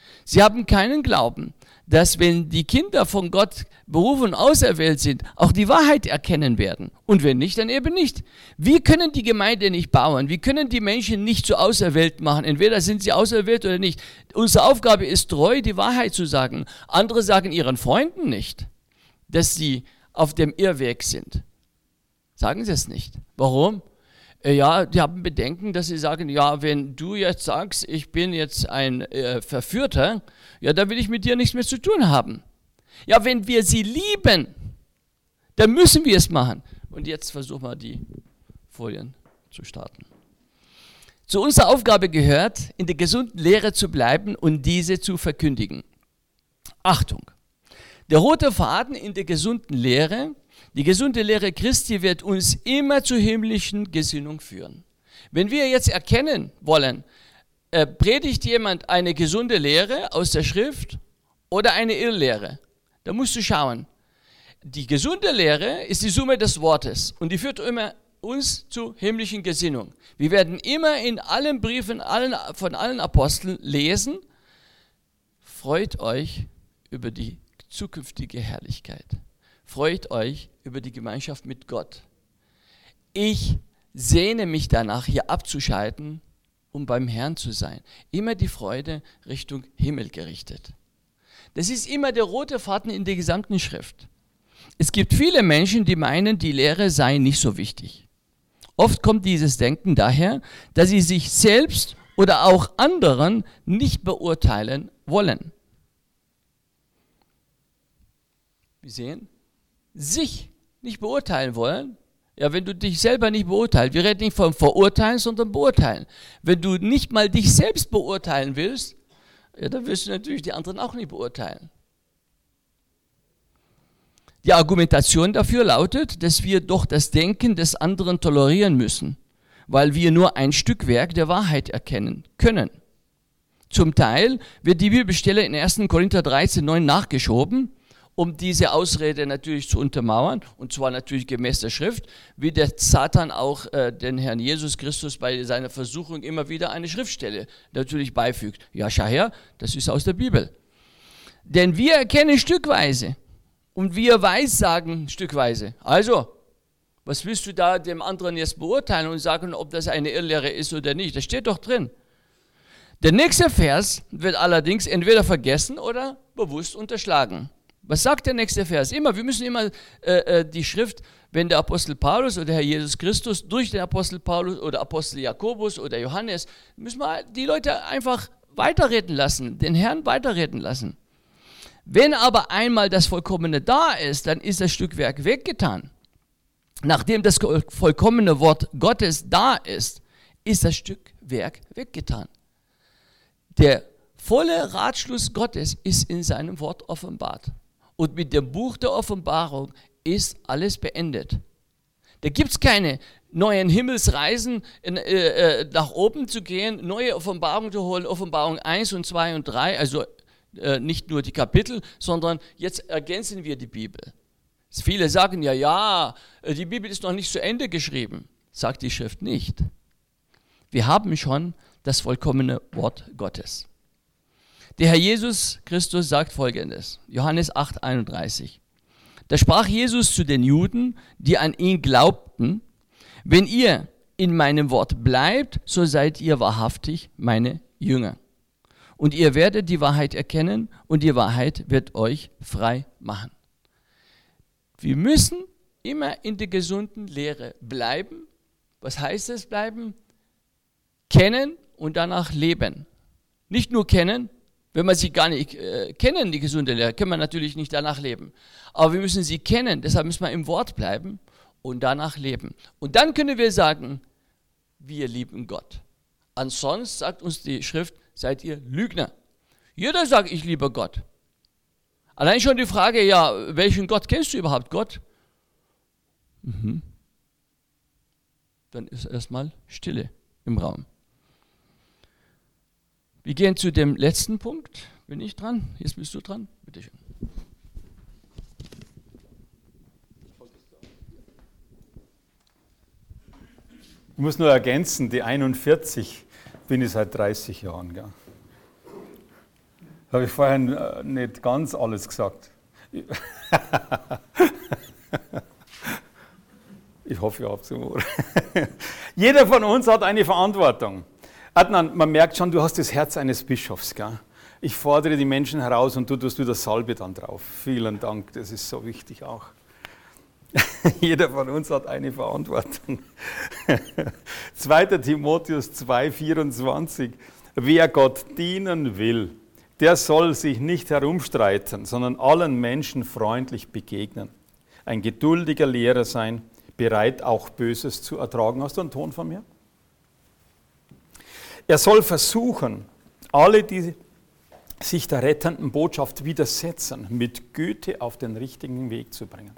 Sie haben keinen Glauben, dass wenn die Kinder von Gott berufen und auserwählt sind, auch die Wahrheit erkennen werden. Und wenn nicht, dann eben nicht. Wir können die Gemeinde nicht bauen. Wir können die Menschen nicht zu auserwählt machen. Entweder sind sie auserwählt oder nicht. Unsere Aufgabe ist treu, die Wahrheit zu sagen. Andere sagen ihren Freunden nicht, dass sie auf dem Irrweg sind. Sagen sie es nicht. Warum? Ja, die haben Bedenken, dass sie sagen, ja, wenn du jetzt sagst, ich bin jetzt ein äh, Verführter, ja, dann will ich mit dir nichts mehr zu tun haben. Ja, wenn wir sie lieben, dann müssen wir es machen. Und jetzt versuchen wir, die Folien zu starten. Zu unserer Aufgabe gehört, in der gesunden Lehre zu bleiben und diese zu verkündigen. Achtung! Der rote Faden in der gesunden Lehre, die gesunde Lehre Christi wird uns immer zur himmlischen Gesinnung führen. Wenn wir jetzt erkennen wollen, äh, predigt jemand eine gesunde Lehre aus der Schrift oder eine Irrlehre, dann musst du schauen. Die gesunde Lehre ist die Summe des Wortes und die führt immer uns zur himmlischen Gesinnung. Wir werden immer in allen Briefen allen, von allen Aposteln lesen, freut euch über die zukünftige Herrlichkeit. Freut euch über die Gemeinschaft mit Gott. Ich sehne mich danach, hier abzuschalten, um beim Herrn zu sein. Immer die Freude Richtung Himmel gerichtet. Das ist immer der rote Faden in der gesamten Schrift. Es gibt viele Menschen, die meinen, die Lehre sei nicht so wichtig. Oft kommt dieses Denken daher, dass sie sich selbst oder auch anderen nicht beurteilen wollen. Wir sehen, sich nicht beurteilen wollen. Ja, wenn du dich selber nicht beurteilst, wir reden nicht von verurteilen, sondern beurteilen. Wenn du nicht mal dich selbst beurteilen willst, ja, dann wirst du natürlich die anderen auch nicht beurteilen. Die Argumentation dafür lautet, dass wir doch das Denken des anderen tolerieren müssen, weil wir nur ein Stückwerk der Wahrheit erkennen können. Zum Teil wird die Bibelstelle in ersten Korinther dreizehn neun nachgeschoben, um diese Ausrede natürlich zu untermauern, und zwar natürlich gemäß der Schrift, wie der Satan auch äh, den Herrn Jesus Christus bei seiner Versuchung immer wieder eine Schriftstelle natürlich beifügt. Ja, schau her, das ist aus der Bibel. Denn wir erkennen stückweise und wir weissagen stückweise. Also, was willst du da dem anderen jetzt beurteilen und sagen, ob das eine Irrlehre ist oder nicht? Das steht doch drin. Der nächste Vers wird allerdings entweder vergessen oder bewusst unterschlagen. Was sagt der nächste Vers? Immer, wir müssen immer äh, die Schrift, wenn der Apostel Paulus oder Herr Jesus Christus durch den Apostel Paulus oder Apostel Jakobus oder Johannes, müssen wir die Leute einfach weiterreden lassen, den Herrn weiterreden lassen. Wenn aber einmal das Vollkommene da ist, dann ist das Stückwerk weggetan. Nachdem das vollkommene Wort Gottes da ist, ist das Stückwerk weggetan. Der volle Ratschluss Gottes ist in seinem Wort offenbart. Und mit dem Buch der Offenbarung ist alles beendet. Da gibt es keine neuen Himmelsreisen, in, äh, nach oben zu gehen, neue Offenbarungen zu holen, Offenbarung eins und zwei und drei, also äh, nicht nur die Kapitel, sondern jetzt ergänzen wir die Bibel. Viele sagen ja, ja, die Bibel ist noch nicht zu Ende geschrieben, sagt die Schrift nicht. Wir haben schon das vollkommene Wort Gottes. Der Herr Jesus Christus sagt Folgendes, Johannes acht einunddreißig. Da sprach Jesus zu den Juden, die an ihn glaubten, wenn ihr in meinem Wort bleibt, so seid ihr wahrhaftig meine Jünger. Und ihr werdet die Wahrheit erkennen und die Wahrheit wird euch frei machen. Wir müssen immer in der gesunden Lehre bleiben. Was heißt es bleiben? Kennen und danach leben. Nicht nur kennen, wenn wir sie gar nicht äh, kennen, die gesunde Lehre, können wir natürlich nicht danach leben. Aber wir müssen sie kennen, deshalb müssen wir im Wort bleiben und danach leben. Und dann können wir sagen, wir lieben Gott. Ansonsten sagt uns die Schrift, seid ihr Lügner. Jeder sagt, ich liebe Gott. Allein schon die Frage, ja, welchen Gott kennst du überhaupt? Gott? Mhm. Dann ist erstmal Stille im Raum. Wir gehen zu dem letzten Punkt. Bin ich dran? Jetzt bist du dran. Bitte schön. Ich muss nur ergänzen, die einundvierzig bin ich seit dreißig Jahren. Gell? Habe ich vorhin äh, nicht ganz alles gesagt. Ich hoffe, ihr habt es im Ohr. Jeder von uns hat eine Verantwortung. Adnan, man merkt schon, du hast das Herz eines Bischofs. Gell? Ich fordere die Menschen heraus und du tust wieder Salbe dann drauf. Vielen Dank, das ist so wichtig auch. Jeder von uns hat eine Verantwortung. zweiter Timotheus zwei, vierundzwanzig. Wer Gott dienen will, der soll sich nicht herumstreiten, sondern allen Menschen freundlich begegnen. Ein geduldiger Lehrer sein, bereit auch Böses zu ertragen. Hast du einen Ton von mir? Er soll versuchen, alle, die sich der rettenden Botschaft widersetzen, mit Güte auf den richtigen Weg zu bringen.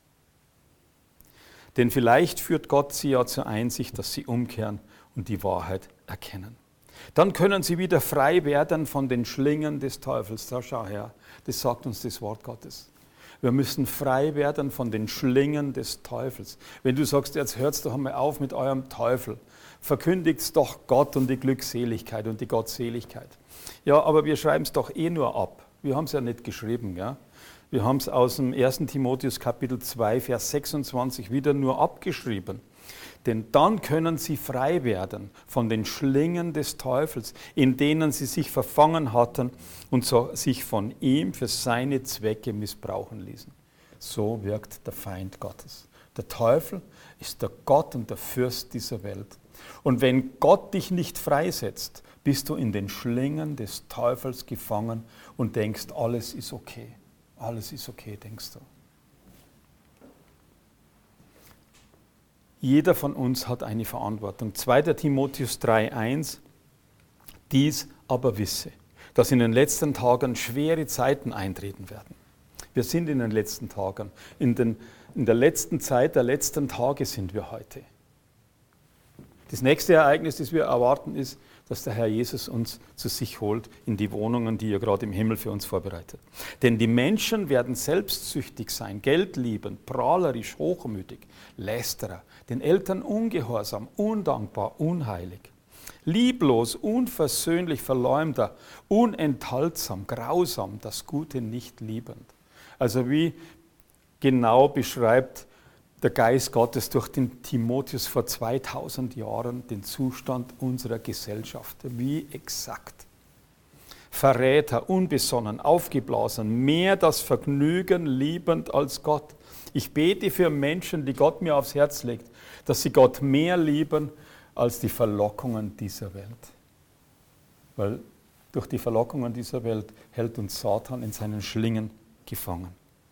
Denn vielleicht führt Gott sie ja zur Einsicht, dass sie umkehren und die Wahrheit erkennen. Dann können sie wieder frei werden von den Schlingen des Teufels. Da schau her, das sagt uns das Wort Gottes. Wir müssen frei werden von den Schlingen des Teufels. Wenn du sagst, jetzt hört's doch einmal auf mit eurem Teufel, verkündigt's doch Gott und die Glückseligkeit und die Gottseligkeit. Ja, aber wir schreiben es doch eh nur ab. Wir haben es ja nicht geschrieben. Ja? Wir haben es aus dem ersten Timotheus Kapitel zwei, Vers sechsundzwanzig wieder nur abgeschrieben. Denn dann können sie frei werden von den Schlingen des Teufels, in denen sie sich verfangen hatten und so sich von ihm für seine Zwecke missbrauchen ließen. So wirkt der Feind Gottes. Der Teufel ist der Gott und der Fürst dieser Welt. Und wenn Gott dich nicht freisetzt, bist du in den Schlingen des Teufels gefangen und denkst, alles ist okay. Alles ist okay, denkst du. Jeder von uns hat eine Verantwortung. zweiter Timotheus drei, eins. Dies aber wisse, dass in den letzten Tagen schwere Zeiten eintreten werden. Wir sind in den letzten Tagen. In, den, in der letzten Zeit der letzten Tage sind wir heute. Das nächste Ereignis, das wir erwarten, ist, dass der Herr Jesus uns zu sich holt in die Wohnungen, die er gerade im Himmel für uns vorbereitet. Denn die Menschen werden selbstsüchtig sein, geldliebend, prahlerisch, hochmütig, Lästerer, den Eltern ungehorsam, undankbar, unheilig, lieblos, unversöhnlich, Verleumder, unenthaltsam, grausam, das Gute nicht liebend. Also wie genau beschreibt der Geist Gottes durch den Timotheus vor zweitausend Jahren den Zustand unserer Gesellschaft. Wie exakt. Verräter, unbesonnen, aufgeblasen, mehr das Vergnügen liebend als Gott. Ich bete für Menschen, die Gott mir aufs Herz legt, dass sie Gott mehr lieben als die Verlockungen dieser Welt. Weil durch die Verlockungen dieser Welt hält uns Satan in seinen Schlingen gefangen.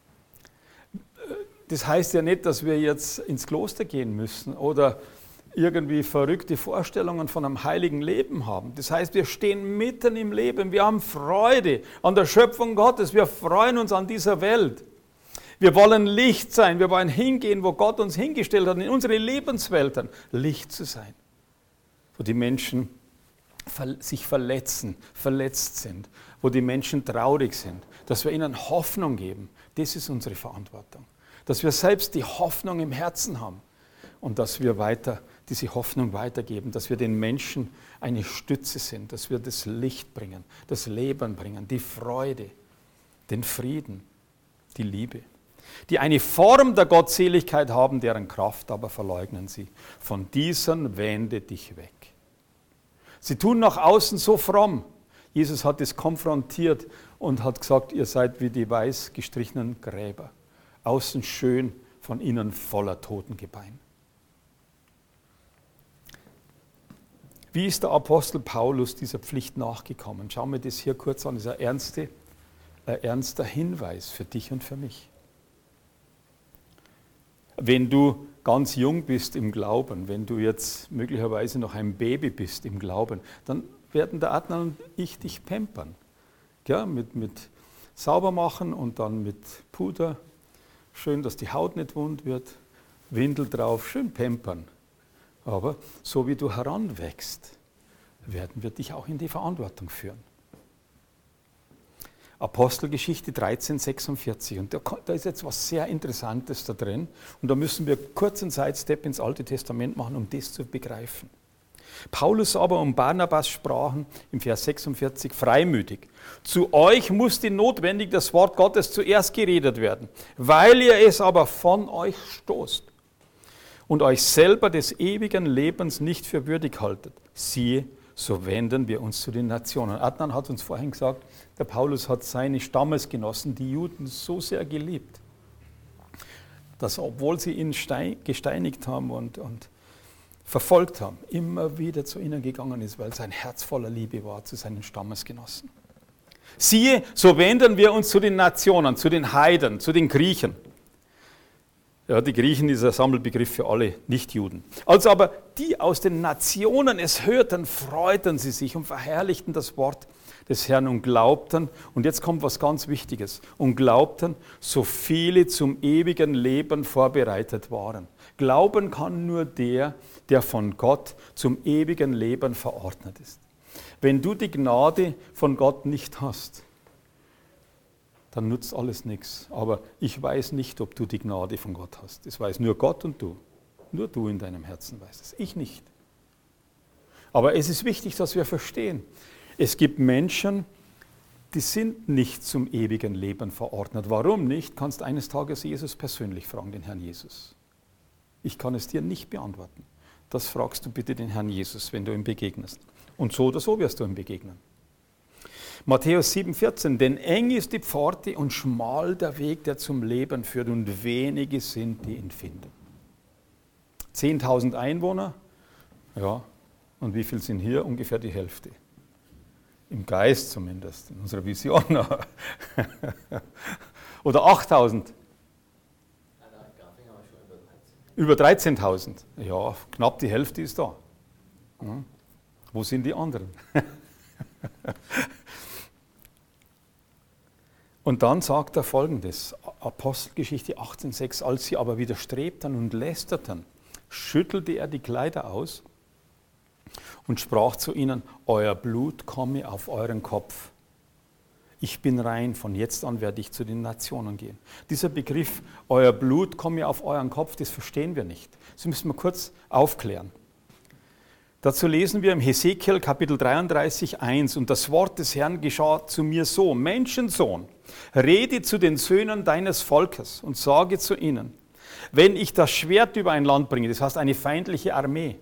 Das heißt ja nicht, dass wir jetzt ins Kloster gehen müssen oder irgendwie verrückte Vorstellungen von einem heiligen Leben haben. Das heißt, wir stehen mitten im Leben, wir haben Freude an der Schöpfung Gottes, wir freuen uns an dieser Welt. Wir wollen Licht sein, wir wollen hingehen, wo Gott uns hingestellt hat, in unsere Lebenswelten, Licht zu sein. Wo die Menschen sich verletzen, verletzt sind, wo die Menschen traurig sind, dass wir ihnen Hoffnung geben, das ist unsere Verantwortung. Dass wir selbst die Hoffnung im Herzen haben und dass wir weiter diese Hoffnung weitergeben, dass wir den Menschen eine Stütze sind, dass wir das Licht bringen, das Leben bringen, die Freude, den Frieden, die Liebe, die eine Form der Gottseligkeit haben, deren Kraft aber verleugnen sie. Von diesen wende dich weg. Sie tun nach außen so fromm. Jesus hat es konfrontiert und hat gesagt, ihr seid wie die weiß gestrichenen Gräber. Außen schön, von innen voller Totengebein. Wie ist der Apostel Paulus dieser Pflicht nachgekommen? Schauen wir das hier kurz an. Das ist ein, ernste, ein ernster Hinweis für dich und für mich. Wenn du ganz jung bist im Glauben, wenn du jetzt möglicherweise noch ein Baby bist im Glauben, dann werden der Adnan und ich dich pampern. Ja, mit, mit sauber machen und dann mit Puder. Schön, dass die Haut nicht wund wird, Windel drauf, schön pampern. Aber so wie du heranwächst, werden wir dich auch in die Verantwortung führen. Apostelgeschichte dreizehn, sechsundvierzig. Und da, da ist jetzt was sehr Interessantes da drin. Und da müssen wir kurz einen Sidestep ins Alte Testament machen, um das zu begreifen. Paulus aber und Barnabas sprachen im Vers sechsundvierzig freimütig: Zu euch musste notwendig das Wort Gottes zuerst geredet werden, weil ihr es aber von euch stoßt und euch selber des ewigen Lebens nicht für würdig haltet. Siehe, so wenden wir uns zu den Nationen. Adnan hat uns vorhin gesagt, der Paulus hat seine Stammesgenossen, die Juden, so sehr geliebt, dass obwohl sie ihn gesteinigt haben und, und verfolgt haben, immer wieder zu ihnen gegangen ist, weil sein Herz voller Liebe war zu seinen Stammesgenossen. Siehe, so wenden wir uns zu den Nationen, zu den Heiden, zu den Griechen. Ja, die Griechen ist ein Sammelbegriff für alle Nichtjuden. Als aber die aus den Nationen es hörten, freuten sie sich und verherrlichten das Wort des Herrn und glaubten, und jetzt kommt was ganz Wichtiges, und glaubten, so viele zum ewigen Leben vorbereitet waren. Glauben kann nur der, der von Gott zum ewigen Leben verordnet ist. Wenn du die Gnade von Gott nicht hast, dann nutzt alles nichts. Aber ich weiß nicht, ob du die Gnade von Gott hast. Das weiß nur Gott und du. Nur du in deinem Herzen weißt es. Ich nicht. Aber es ist wichtig, dass wir verstehen, es gibt Menschen, die sind nicht zum ewigen Leben verordnet. Warum nicht? Kannst eines Tages Jesus persönlich fragen, den Herrn Jesus. Ich kann es dir nicht beantworten. Das fragst du bitte den Herrn Jesus, wenn du ihm begegnest. Und so oder so wirst du ihm begegnen. Matthäus sieben, vierzehn, denn eng ist die Pforte und schmal der Weg, der zum Leben führt, und wenige sind, die ihn finden. zehntausend Einwohner, ja, und wie viel sind hier? Ungefähr die Hälfte. Im Geist zumindest, in unserer Vision. Oder achttausend. Über dreizehntausend. Ja, knapp die Hälfte ist da. Ja. Wo sind die anderen? Und dann sagt er Folgendes, Apostelgeschichte achtzehn, sechs, als sie aber widerstrebten und lästerten, schüttelte er die Kleider aus und sprach zu ihnen, euer Blut komme auf euren Kopf. Ich bin rein, von jetzt an werde ich zu den Nationen gehen. Dieser Begriff, euer Blut komme auf euren Kopf, das verstehen wir nicht. Das müssen wir kurz aufklären. Dazu lesen wir im Hesekiel Kapitel dreiunddreißig, eins, und das Wort des Herrn geschah zu mir so, Menschensohn, rede zu den Söhnen deines Volkes und sage zu ihnen, wenn ich das Schwert über ein Land bringe, das heißt eine feindliche Armee,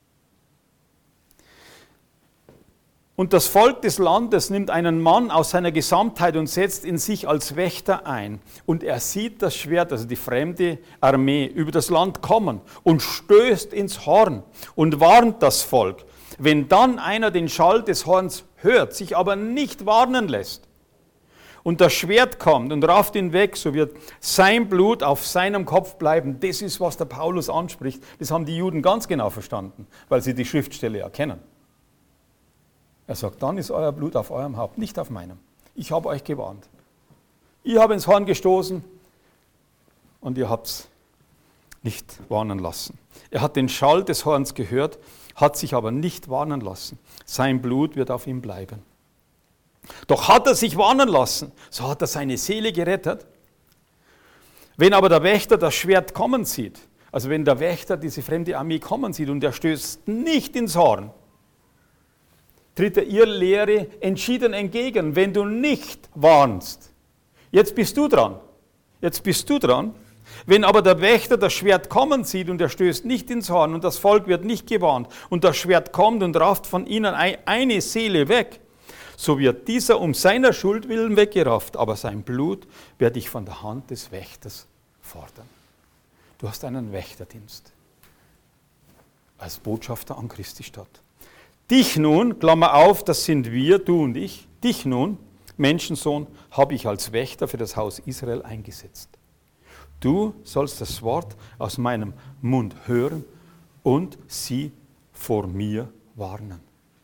und das Volk des Landes nimmt einen Mann aus seiner Gesamtheit und setzt ihn sich als Wächter ein. Und er sieht das Schwert, also die fremde Armee, über das Land kommen und stößt ins Horn und warnt das Volk. Wenn dann einer den Schall des Horns hört, sich aber nicht warnen lässt und das Schwert kommt und rafft ihn weg, so wird sein Blut auf seinem Kopf bleiben. Das ist, was der Paulus anspricht. Das haben die Juden ganz genau verstanden, weil sie die Schriftstelle erkennen. Er sagt, dann ist euer Blut auf eurem Haupt, nicht auf meinem. Ich habe euch gewarnt. Ihr habt ins Horn gestoßen und ihr habt es nicht warnen lassen. Er hat den Schall des Horns gehört, hat sich aber nicht warnen lassen. Sein Blut wird auf ihm bleiben. Doch hat er sich warnen lassen, so hat er seine Seele gerettet. Wenn aber der Wächter das Schwert kommen sieht, also wenn der Wächter diese fremde Armee kommen sieht und er stößt nicht ins Horn, tritt er ihr Lehre entschieden entgegen, wenn du nicht warnst. Jetzt bist du dran. Jetzt bist du dran. Wenn aber der Wächter das Schwert kommen sieht und er stößt nicht ins Horn und das Volk wird nicht gewarnt und das Schwert kommt und rafft von ihnen eine Seele weg, so wird dieser um seiner Schuld willen weggerafft, aber sein Blut werde ich von der Hand des Wächters fordern. Du hast einen Wächterdienst als Botschafter an Christi Stadt. Dich nun, Klammer auf, das sind wir, du und ich, dich nun, Menschensohn, habe ich als Wächter für das Haus Israel eingesetzt. Du sollst das Wort aus meinem Mund hören und sie vor mir warnen.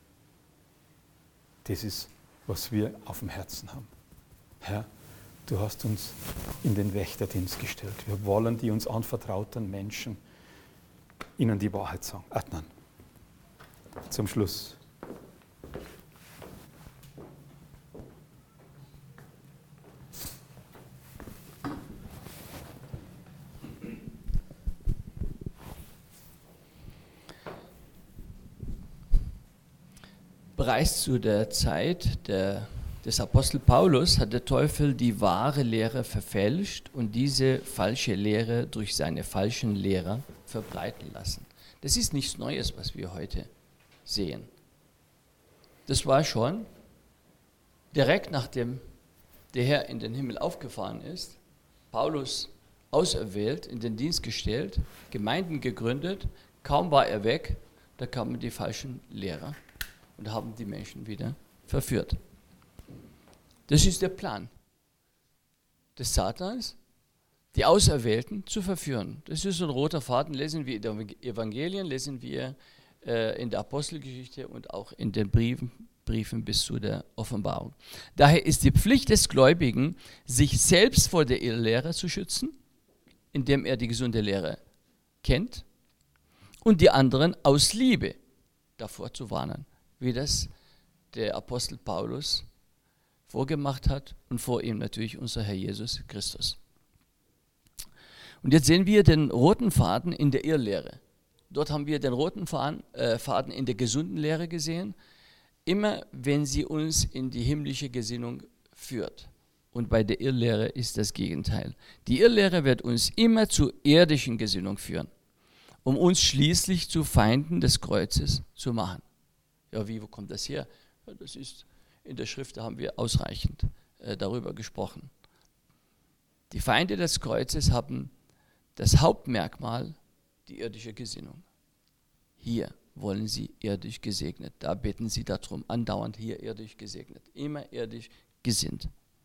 Das ist, was wir auf dem Herzen haben. Herr, du hast uns in den Wächterdienst gestellt. Wir wollen die uns anvertrauten Menschen ihnen die Wahrheit sagen. Adnan. Zum Schluss. Bereits zu der Zeit der, des Apostel Paulus hat der Teufel die wahre Lehre verfälscht und diese falsche Lehre durch seine falschen Lehrer verbreiten lassen. Das ist nichts Neues, was wir heute sehen. Das war schon direkt nachdem der Herr in den Himmel aufgefahren ist, Paulus auserwählt, in den Dienst gestellt, Gemeinden gegründet, kaum war er weg, da kamen die falschen Lehrer und haben die Menschen wieder verführt. Das ist der Plan des Satans, die Auserwählten zu verführen. Das ist so ein roter Faden, lesen wir in den Evangelien, lesen wir äh, in der Apostelgeschichte und auch in den Briefen, Briefen bis zu der Offenbarung. Daher ist die Pflicht des Gläubigen, sich selbst vor der Irrlehre zu schützen, indem er die gesunde Lehre kennt und die anderen aus Liebe davor zu warnen, wie das der Apostel Paulus vorgemacht hat und vor ihm natürlich unser Herr Jesus Christus. Und jetzt sehen wir den roten Faden in der Irrlehre. Dort haben wir den roten Faden, äh, Faden in der gesunden Lehre gesehen, immer wenn sie uns in die himmlische Gesinnung führt. Und bei der Irrlehre ist das Gegenteil. Die Irrlehre wird uns immer zur irdischen Gesinnung führen, um uns schließlich zu Feinden des Kreuzes zu machen. Ja, wie, wo kommt das her? Ja, das ist in der Schrift, da haben wir ausreichend äh, darüber gesprochen. Die Feinde des Kreuzes haben das Hauptmerkmal, die irdische Gesinnung. Hier wollen sie irdisch gesegnet. Da beten sie darum, andauernd hier irdisch gesegnet. Immer irdisch gesinnt.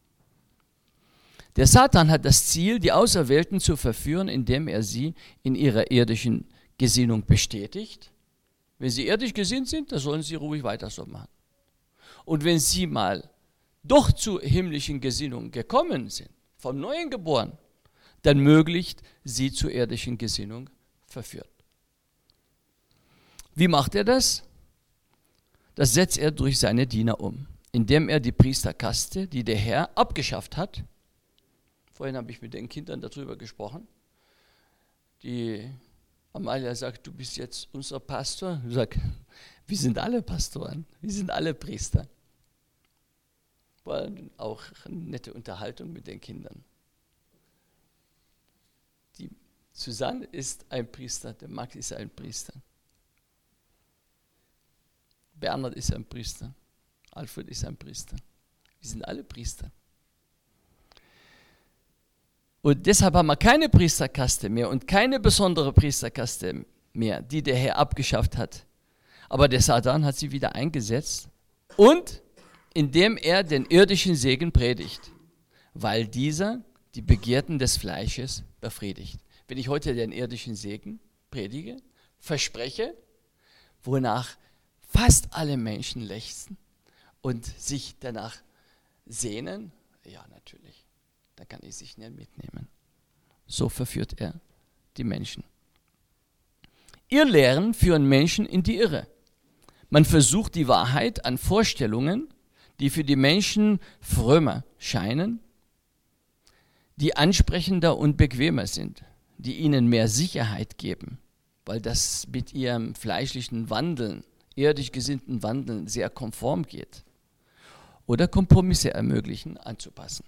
Der Satan hat das Ziel, die Auserwählten zu verführen, indem er sie in ihrer irdischen Gesinnung bestätigt. Wenn sie irdisch gesinnt sind, dann sollen sie ruhig weiter so machen. Und wenn sie mal doch zur himmlischen Gesinnung gekommen sind, vom Neuen geboren, dann möglichst sie zur irdischen Gesinnung verführt. Wie macht er das? Das setzt er durch seine Diener um, indem er die Priesterkaste, die der Herr abgeschafft hat, vorhin habe ich mit den Kindern darüber gesprochen, die Amalia sagt, du bist jetzt unser Pastor. Ich sage, wir sind alle Pastoren, wir sind alle Priester. War auch eine nette Unterhaltung mit den Kindern. Die Susanne ist ein Priester, der Max ist ein Priester. Bernhard ist ein Priester, Alfred ist ein Priester. Wir sind alle Priester. Und deshalb haben wir keine Priesterkaste mehr und keine besondere Priesterkaste mehr, die der Herr abgeschafft hat. Aber der Satan hat sie wieder eingesetzt und indem er den irdischen Segen predigt, weil dieser die Begierden des Fleisches befriedigt. Wenn ich heute den irdischen Segen predige, verspreche, wonach fast alle Menschen lechzen und sich danach sehnen, ja natürlich, da kann ich sich nicht mitnehmen. So verführt er die Menschen. Irrlehren führen Menschen in die Irre. Man versucht die Wahrheit an Vorstellungen, die für die Menschen frömmer scheinen, die ansprechender und bequemer sind, die ihnen mehr Sicherheit geben, weil das mit ihrem fleischlichen Wandeln, irdisch gesinnten Wandeln sehr konform geht, oder Kompromisse ermöglichen, anzupassen.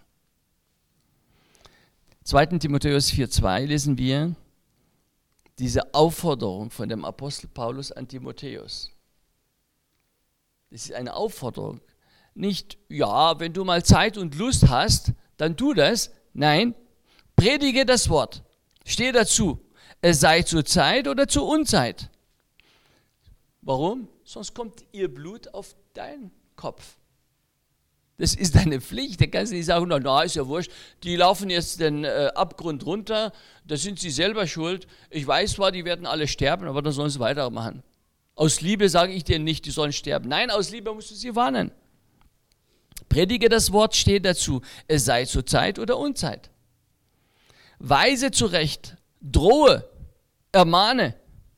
zweiter Timotheus vier zwei lesen wir diese Aufforderung von dem Apostel Paulus an Timotheus. Das ist eine Aufforderung. Nicht, ja, wenn du mal Zeit und Lust hast, dann tu das. Nein, predige das Wort. Steh dazu. Es sei zur Zeit oder zur Unzeit. Warum? Sonst kommt ihr Blut auf deinen Kopf. Das ist deine Pflicht. Da kannst du nicht sagen, na, na, ist ja wurscht, die laufen jetzt den äh, Abgrund runter, da sind sie selber schuld. Ich weiß zwar, die werden alle sterben, aber dann sollen sie weitermachen. Aus Liebe sage ich dir nicht, die sollen sterben. Nein, aus Liebe musst du sie warnen. Predige das Wort, steht dazu, es sei zur Zeit oder Unzeit. Weise zurecht, drohe, ermahne.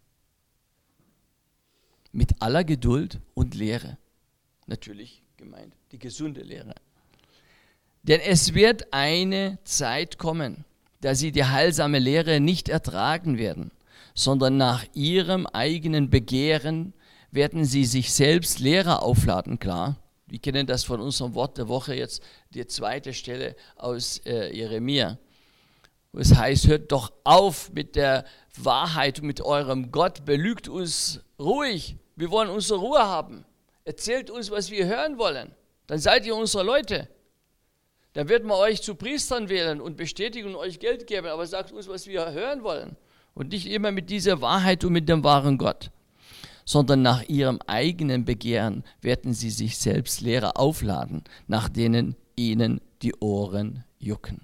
Mit aller Geduld und Lehre. Natürlich gemeint, die gesunde Lehre. Denn es wird eine Zeit kommen, da sie die heilsame Lehre nicht ertragen werden, sondern nach ihrem eigenen Begehren werden sie sich selbst Lehrer aufladen, klar. Wir kennen das von unserem Wort der Woche jetzt, die zweite Stelle aus äh, Jeremia. Wo es heißt, hört doch auf mit der Wahrheit, mit eurem Gott, belügt uns ruhig. Wir wollen unsere Ruhe haben. Erzählt uns, was wir hören wollen. Dann seid ihr unsere Leute. Dann wird man euch zu Priestern wählen und bestätigen und euch Geld geben, aber sagt uns, was wir hören wollen. Und nicht immer mit dieser Wahrheit und mit dem wahren Gott, sondern nach ihrem eigenen Begehren werden sie sich selbst Lehrer aufladen, nach denen ihnen die Ohren jucken.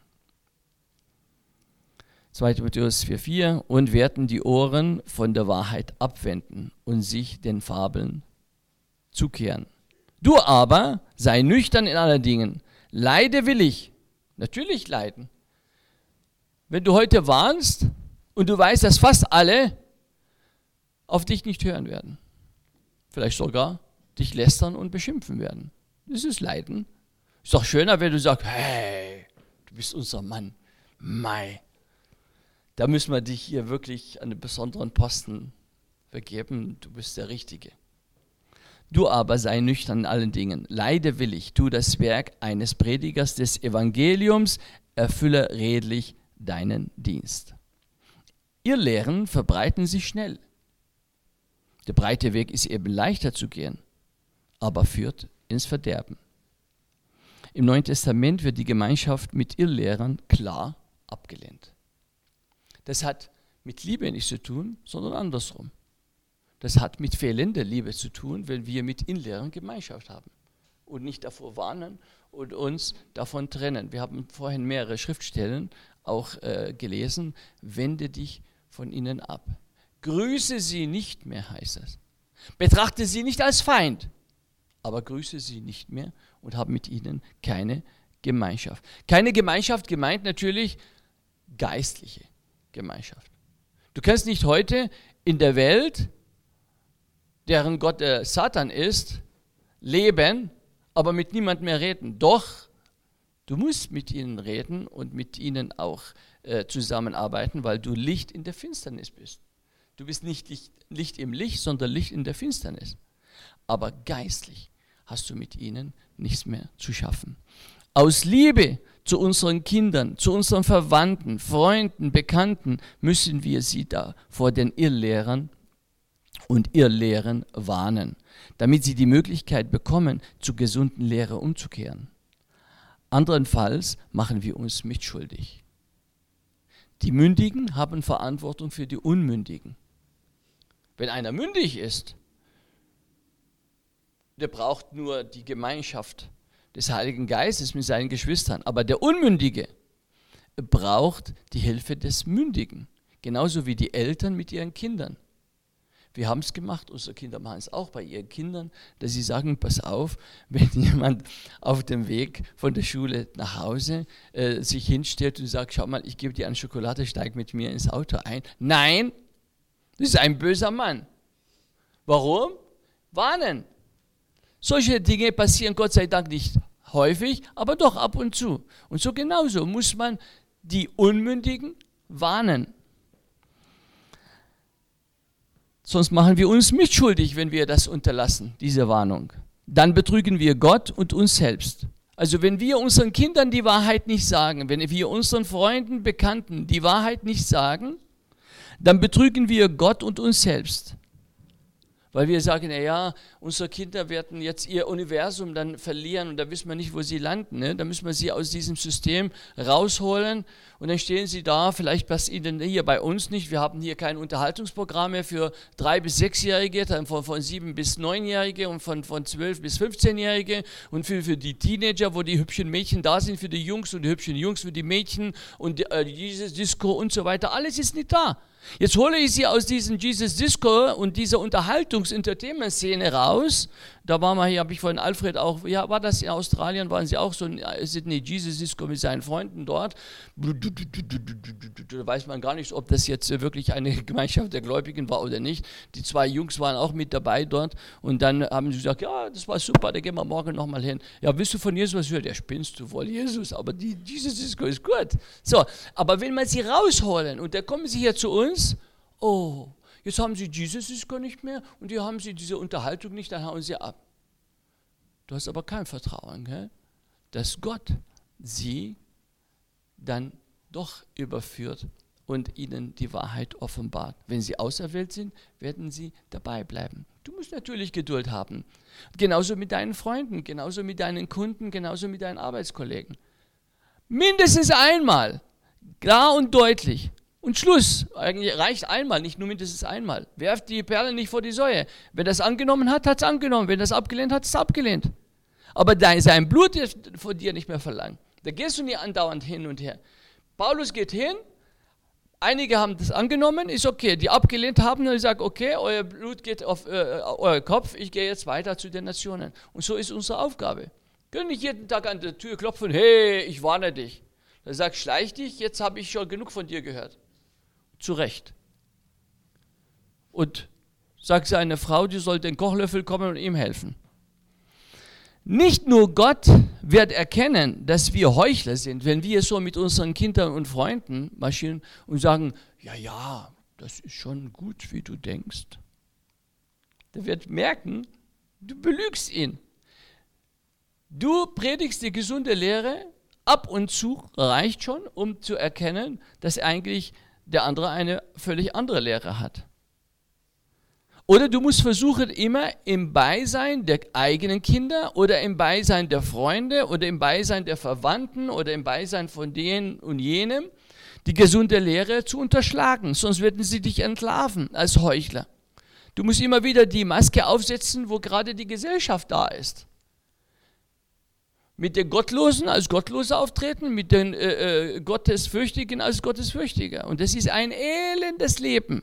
zweiter Timotheus vier vier und werden die Ohren von der Wahrheit abwenden und sich den Fabeln zukehren. Du aber sei nüchtern in allen Dingen, leide willig, natürlich leiden. Wenn du heute warnst und du weißt, dass fast alle auf dich nicht hören werden, vielleicht sogar dich lästern und beschimpfen werden. Das ist Leiden. Ist doch schöner, wenn du sagst, hey, du bist unser Mann, Mai. Da müssen wir dich hier wirklich an einen besonderen Posten vergeben, du bist der Richtige. Du aber sei nüchtern in allen Dingen, leide willig, tu das Werk eines Predigers des Evangeliums, erfülle redlich deinen Dienst. Ihr Lehren verbreiten sich schnell. Der breite Weg ist eben leichter zu gehen, aber führt ins Verderben. Im Neuen Testament wird die Gemeinschaft mit Irrlehrern klar abgelehnt. Das hat mit Liebe nichts zu tun, sondern andersrum. Das hat mit fehlender Liebe zu tun, wenn wir mit Irrlehrern Gemeinschaft haben und nicht davor warnen und uns davon trennen. Wir haben vorhin mehrere Schriftstellen auch äh, gelesen, wende dich von ihnen ab. Grüße sie nicht mehr, heißt es. Betrachte sie nicht als Feind, aber grüße sie nicht mehr und habe mit ihnen keine Gemeinschaft. Keine Gemeinschaft gemeint natürlich geistliche Gemeinschaft. Du kannst nicht heute in der Welt, deren Gott der Satan ist, leben, aber mit niemandem mehr reden. Doch, du musst mit ihnen reden und mit ihnen auch äh, zusammenarbeiten, weil du Licht in der Finsternis bist. Du bist nicht Licht, Licht im Licht, sondern Licht in der Finsternis. Aber geistlich hast du mit ihnen nichts mehr zu schaffen. Aus Liebe zu unseren Kindern, zu unseren Verwandten, Freunden, Bekannten müssen wir sie da vor den Irrlehrern und Irrlehren warnen, damit sie die Möglichkeit bekommen, zur gesunden Lehre umzukehren. Andernfalls machen wir uns mitschuldig. Die Mündigen haben Verantwortung für die Unmündigen. Wenn einer mündig ist, der braucht nur die Gemeinschaft des Heiligen Geistes mit seinen Geschwistern. Aber der Unmündige braucht die Hilfe des Mündigen, genauso wie die Eltern mit ihren Kindern. Wir haben es gemacht, unsere Kinder machen es auch bei ihren Kindern, dass sie sagen, pass auf, wenn jemand auf dem Weg von der Schule nach Hause äh, sich hinstellt und sagt, schau mal, ich gebe dir eine Schokolade, steig mit mir ins Auto ein. Nein, das ist ein böser Mann. Warum? Warnen. Solche Dinge passieren Gott sei Dank nicht häufig, aber doch ab und zu. Und so genauso muss man die Unmündigen warnen. Sonst machen wir uns mitschuldig, wenn wir das unterlassen, diese Warnung. Dann betrügen wir Gott und uns selbst. Also wenn wir unseren Kindern die Wahrheit nicht sagen, wenn wir unseren Freunden, Bekannten die Wahrheit nicht sagen, dann betrügen wir Gott und uns selbst. Weil wir sagen, naja, unsere Kinder werden jetzt ihr Universum dann verlieren und da wissen wir nicht, wo sie landen. Ne? Da müssen wir sie aus diesem System rausholen und dann stehen sie da, vielleicht passt ihnen hier bei uns nicht. Wir haben hier kein Unterhaltungsprogramm mehr für drei- bis sechsjährige, dann von, von sieben- bis neunjährige und von, von zwölf- bis fünfzehnjährige und für, für die Teenager, wo die hübschen Mädchen da sind, für die Jungs und die hübschen Jungs für die Mädchen und äh, dieses Disco und so weiter. Alles ist nicht da. Jetzt hole ich sie aus diesem Jesus Disco und dieser Unterhaltungs-Entertainment-Szene raus. Da waren wir hier, habe ich von Alfred auch, ja, war das in Australien, waren sie auch so in Sydney Jesus Disco mit seinen Freunden dort. Da weiß man gar nicht, ob das jetzt wirklich eine Gemeinschaft der Gläubigen war oder nicht. Die zwei Jungs waren auch mit dabei dort und dann haben sie gesagt, ja, das war super, da gehen wir morgen nochmal hin. Ja, willst du von Jesus was hören? Ja, spinnst du wohl, Jesus, aber die Jesus Disco ist gut. So, aber wenn wir sie rausholen und da kommen sie hier zu uns, oh, Jetzt haben sie Jesus ist gar nicht mehr und hier haben sie diese Unterhaltung nicht, dann hauen sie ab. Du hast aber kein Vertrauen, gell? Dass Gott sie dann doch überführt und ihnen die Wahrheit offenbart. Wenn sie auserwählt sind, werden sie dabei bleiben. Du musst natürlich Geduld haben. Genauso mit deinen Freunden, genauso mit deinen Kunden, genauso mit deinen Arbeitskollegen. Mindestens einmal, klar und deutlich. Und Schluss, eigentlich reicht einmal, nicht nur mindestens einmal. Werft die Perle nicht vor die Säue. Wenn das angenommen hat, hat es angenommen. Wenn das abgelehnt hat, hat es abgelehnt. Aber dein, sein Blut wird von dir nicht mehr verlangen. Da gehst du nicht andauernd hin und her. Paulus geht hin, einige haben das angenommen, ist okay. Die abgelehnt haben, und ich sage, okay, euer Blut geht auf äh, euer Kopf, ich gehe jetzt weiter zu den Nationen. Und so ist unsere Aufgabe. Wir können nicht jeden Tag an der Tür klopfen, hey, ich warne dich. Er sagt, schleich dich, jetzt habe ich schon genug von dir gehört. Zu Recht. Und sagt seine Frau, die soll den Kochlöffel kommen und ihm helfen. Nicht nur Gott wird erkennen, dass wir Heuchler sind, wenn wir so mit unseren Kindern und Freunden marschieren und sagen, ja, ja, das ist schon gut, wie du denkst. Der wird merken, du belügst ihn. Du predigst die gesunde Lehre, ab und zu reicht schon, um zu erkennen, dass eigentlich der andere eine völlig andere Lehre hat. Oder du musst versuchen, immer im Beisein der eigenen Kinder oder im Beisein der Freunde oder im Beisein der Verwandten oder im Beisein von denen und jenem die gesunde Lehre zu unterschlagen, sonst werden sie dich entlarven als Heuchler. Du musst immer wieder die Maske aufsetzen, wo gerade die Gesellschaft da ist. Mit den Gottlosen als Gottlose auftreten, mit den äh, äh, Gottesfürchtigen als Gottesfürchtiger. Und das ist ein elendes Leben.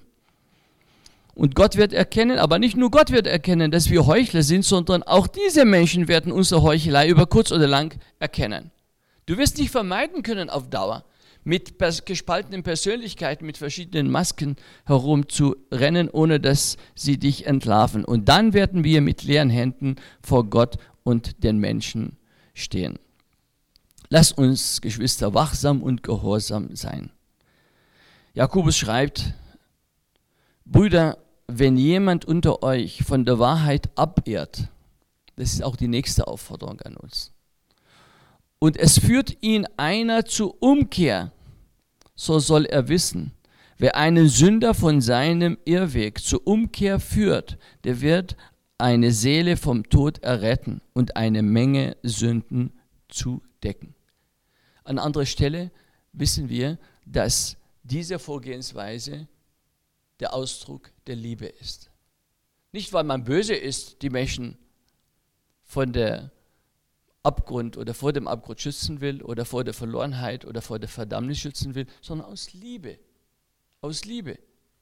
Und Gott wird erkennen, aber nicht nur Gott wird erkennen, dass wir Heuchler sind, sondern auch diese Menschen werden unsere Heuchelei über kurz oder lang erkennen. Du wirst nicht vermeiden können auf Dauer, mit pers- gespaltenen Persönlichkeiten, mit verschiedenen Masken herumzurennen, ohne dass sie dich entlarven. Und dann werden wir mit leeren Händen vor Gott und den Menschen stehen. Lass uns, Geschwister, wachsam und gehorsam sein. Jakobus schreibt, Brüder, wenn jemand unter euch von der Wahrheit abirrt, das ist auch die nächste Aufforderung an uns, und es führt ihn einer zur Umkehr, so soll er wissen, wer einen Sünder von seinem Irrweg zur Umkehr führt, der wird eine Seele vom Tod erretten und eine Menge Sünden zudecken. An anderer Stelle wissen wir, dass diese Vorgehensweise der Ausdruck der Liebe ist. Nicht, weil man böse ist, die Menschen von der Abgrund oder vor dem Abgrund schützen will oder vor der Verlorenheit oder vor der Verdammnis schützen will, sondern aus Liebe. Aus Liebe.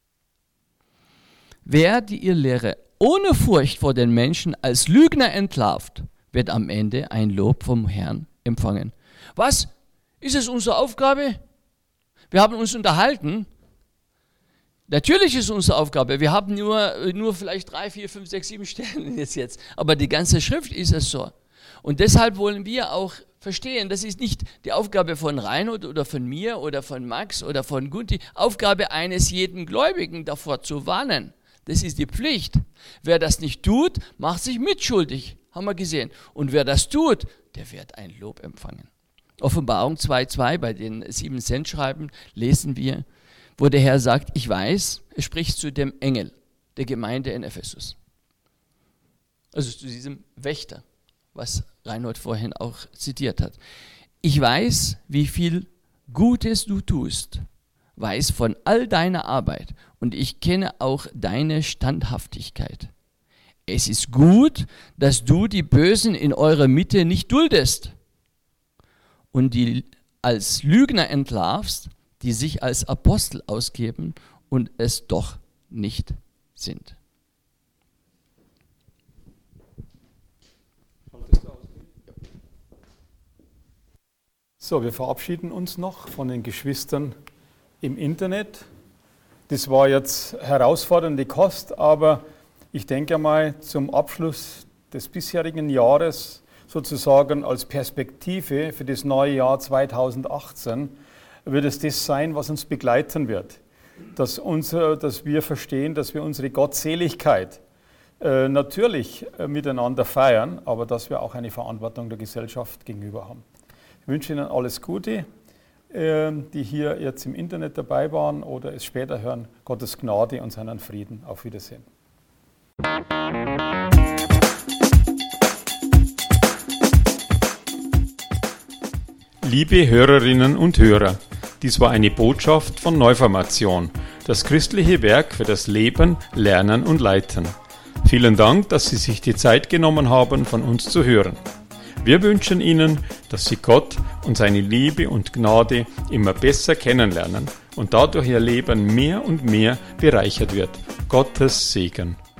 Wer die Irrlehre ohne Furcht vor den Menschen als Lügner entlarvt, wird am Ende ein Lob vom Herrn empfangen. Was? Ist es unsere Aufgabe? Wir haben uns unterhalten. Natürlich ist es unsere Aufgabe. Wir haben nur, nur vielleicht drei, vier, fünf, sechs, sieben Stellen jetzt, jetzt. Aber die ganze Schrift ist es so. Und deshalb wollen wir auch verstehen, das ist nicht die Aufgabe von Reinhold oder von mir oder von Max oder von Gunti, Aufgabe eines jeden Gläubigen davor zu warnen. Das ist die Pflicht. Wer das nicht tut, macht sich mitschuldig, haben wir gesehen. Und wer das tut, der wird ein Lob empfangen. Offenbarung zwei Komma zwei, bei den sieben Cent schreiben, lesen wir, wo der Herr sagt, ich weiß, er spricht zu dem Engel der Gemeinde in Ephesus. Also zu diesem Wächter, was Reinhold vorhin auch zitiert hat. Ich weiß, wie viel Gutes du tust, weiß von all deiner Arbeit und ich kenne auch deine Standhaftigkeit. Es ist gut, dass du die Bösen in eurer Mitte nicht duldest und die als Lügner entlarvst, die sich als Apostel ausgeben und es doch nicht sind. So, wir verabschieden uns noch von den Geschwistern im Internet. Das war jetzt herausfordernde Kost, aber ich denke mal zum Abschluss des bisherigen Jahres, sozusagen als Perspektive für das neue Jahr zweitausendachtzehn, wird es das sein, was uns begleiten wird. dass, unser, dass wir verstehen, dass wir unsere Gottseligkeit äh, natürlich äh, miteinander feiern, aber dass wir auch eine Verantwortung der Gesellschaft gegenüber haben. Ich wünsche Ihnen alles Gute, äh, die hier jetzt im Internet dabei waren oder es später hören. Gottes Gnade und seinen Frieden. Auf Wiedersehen. Liebe Hörerinnen und Hörer, dies war eine Botschaft von Neuformation, das christliche Werk für das Leben, Lernen und Leiten. Vielen Dank, dass Sie sich die Zeit genommen haben, von uns zu hören. Wir wünschen Ihnen, dass Sie Gott und seine Liebe und Gnade immer besser kennenlernen und dadurch Ihr Leben mehr und mehr bereichert wird. Gottes Segen.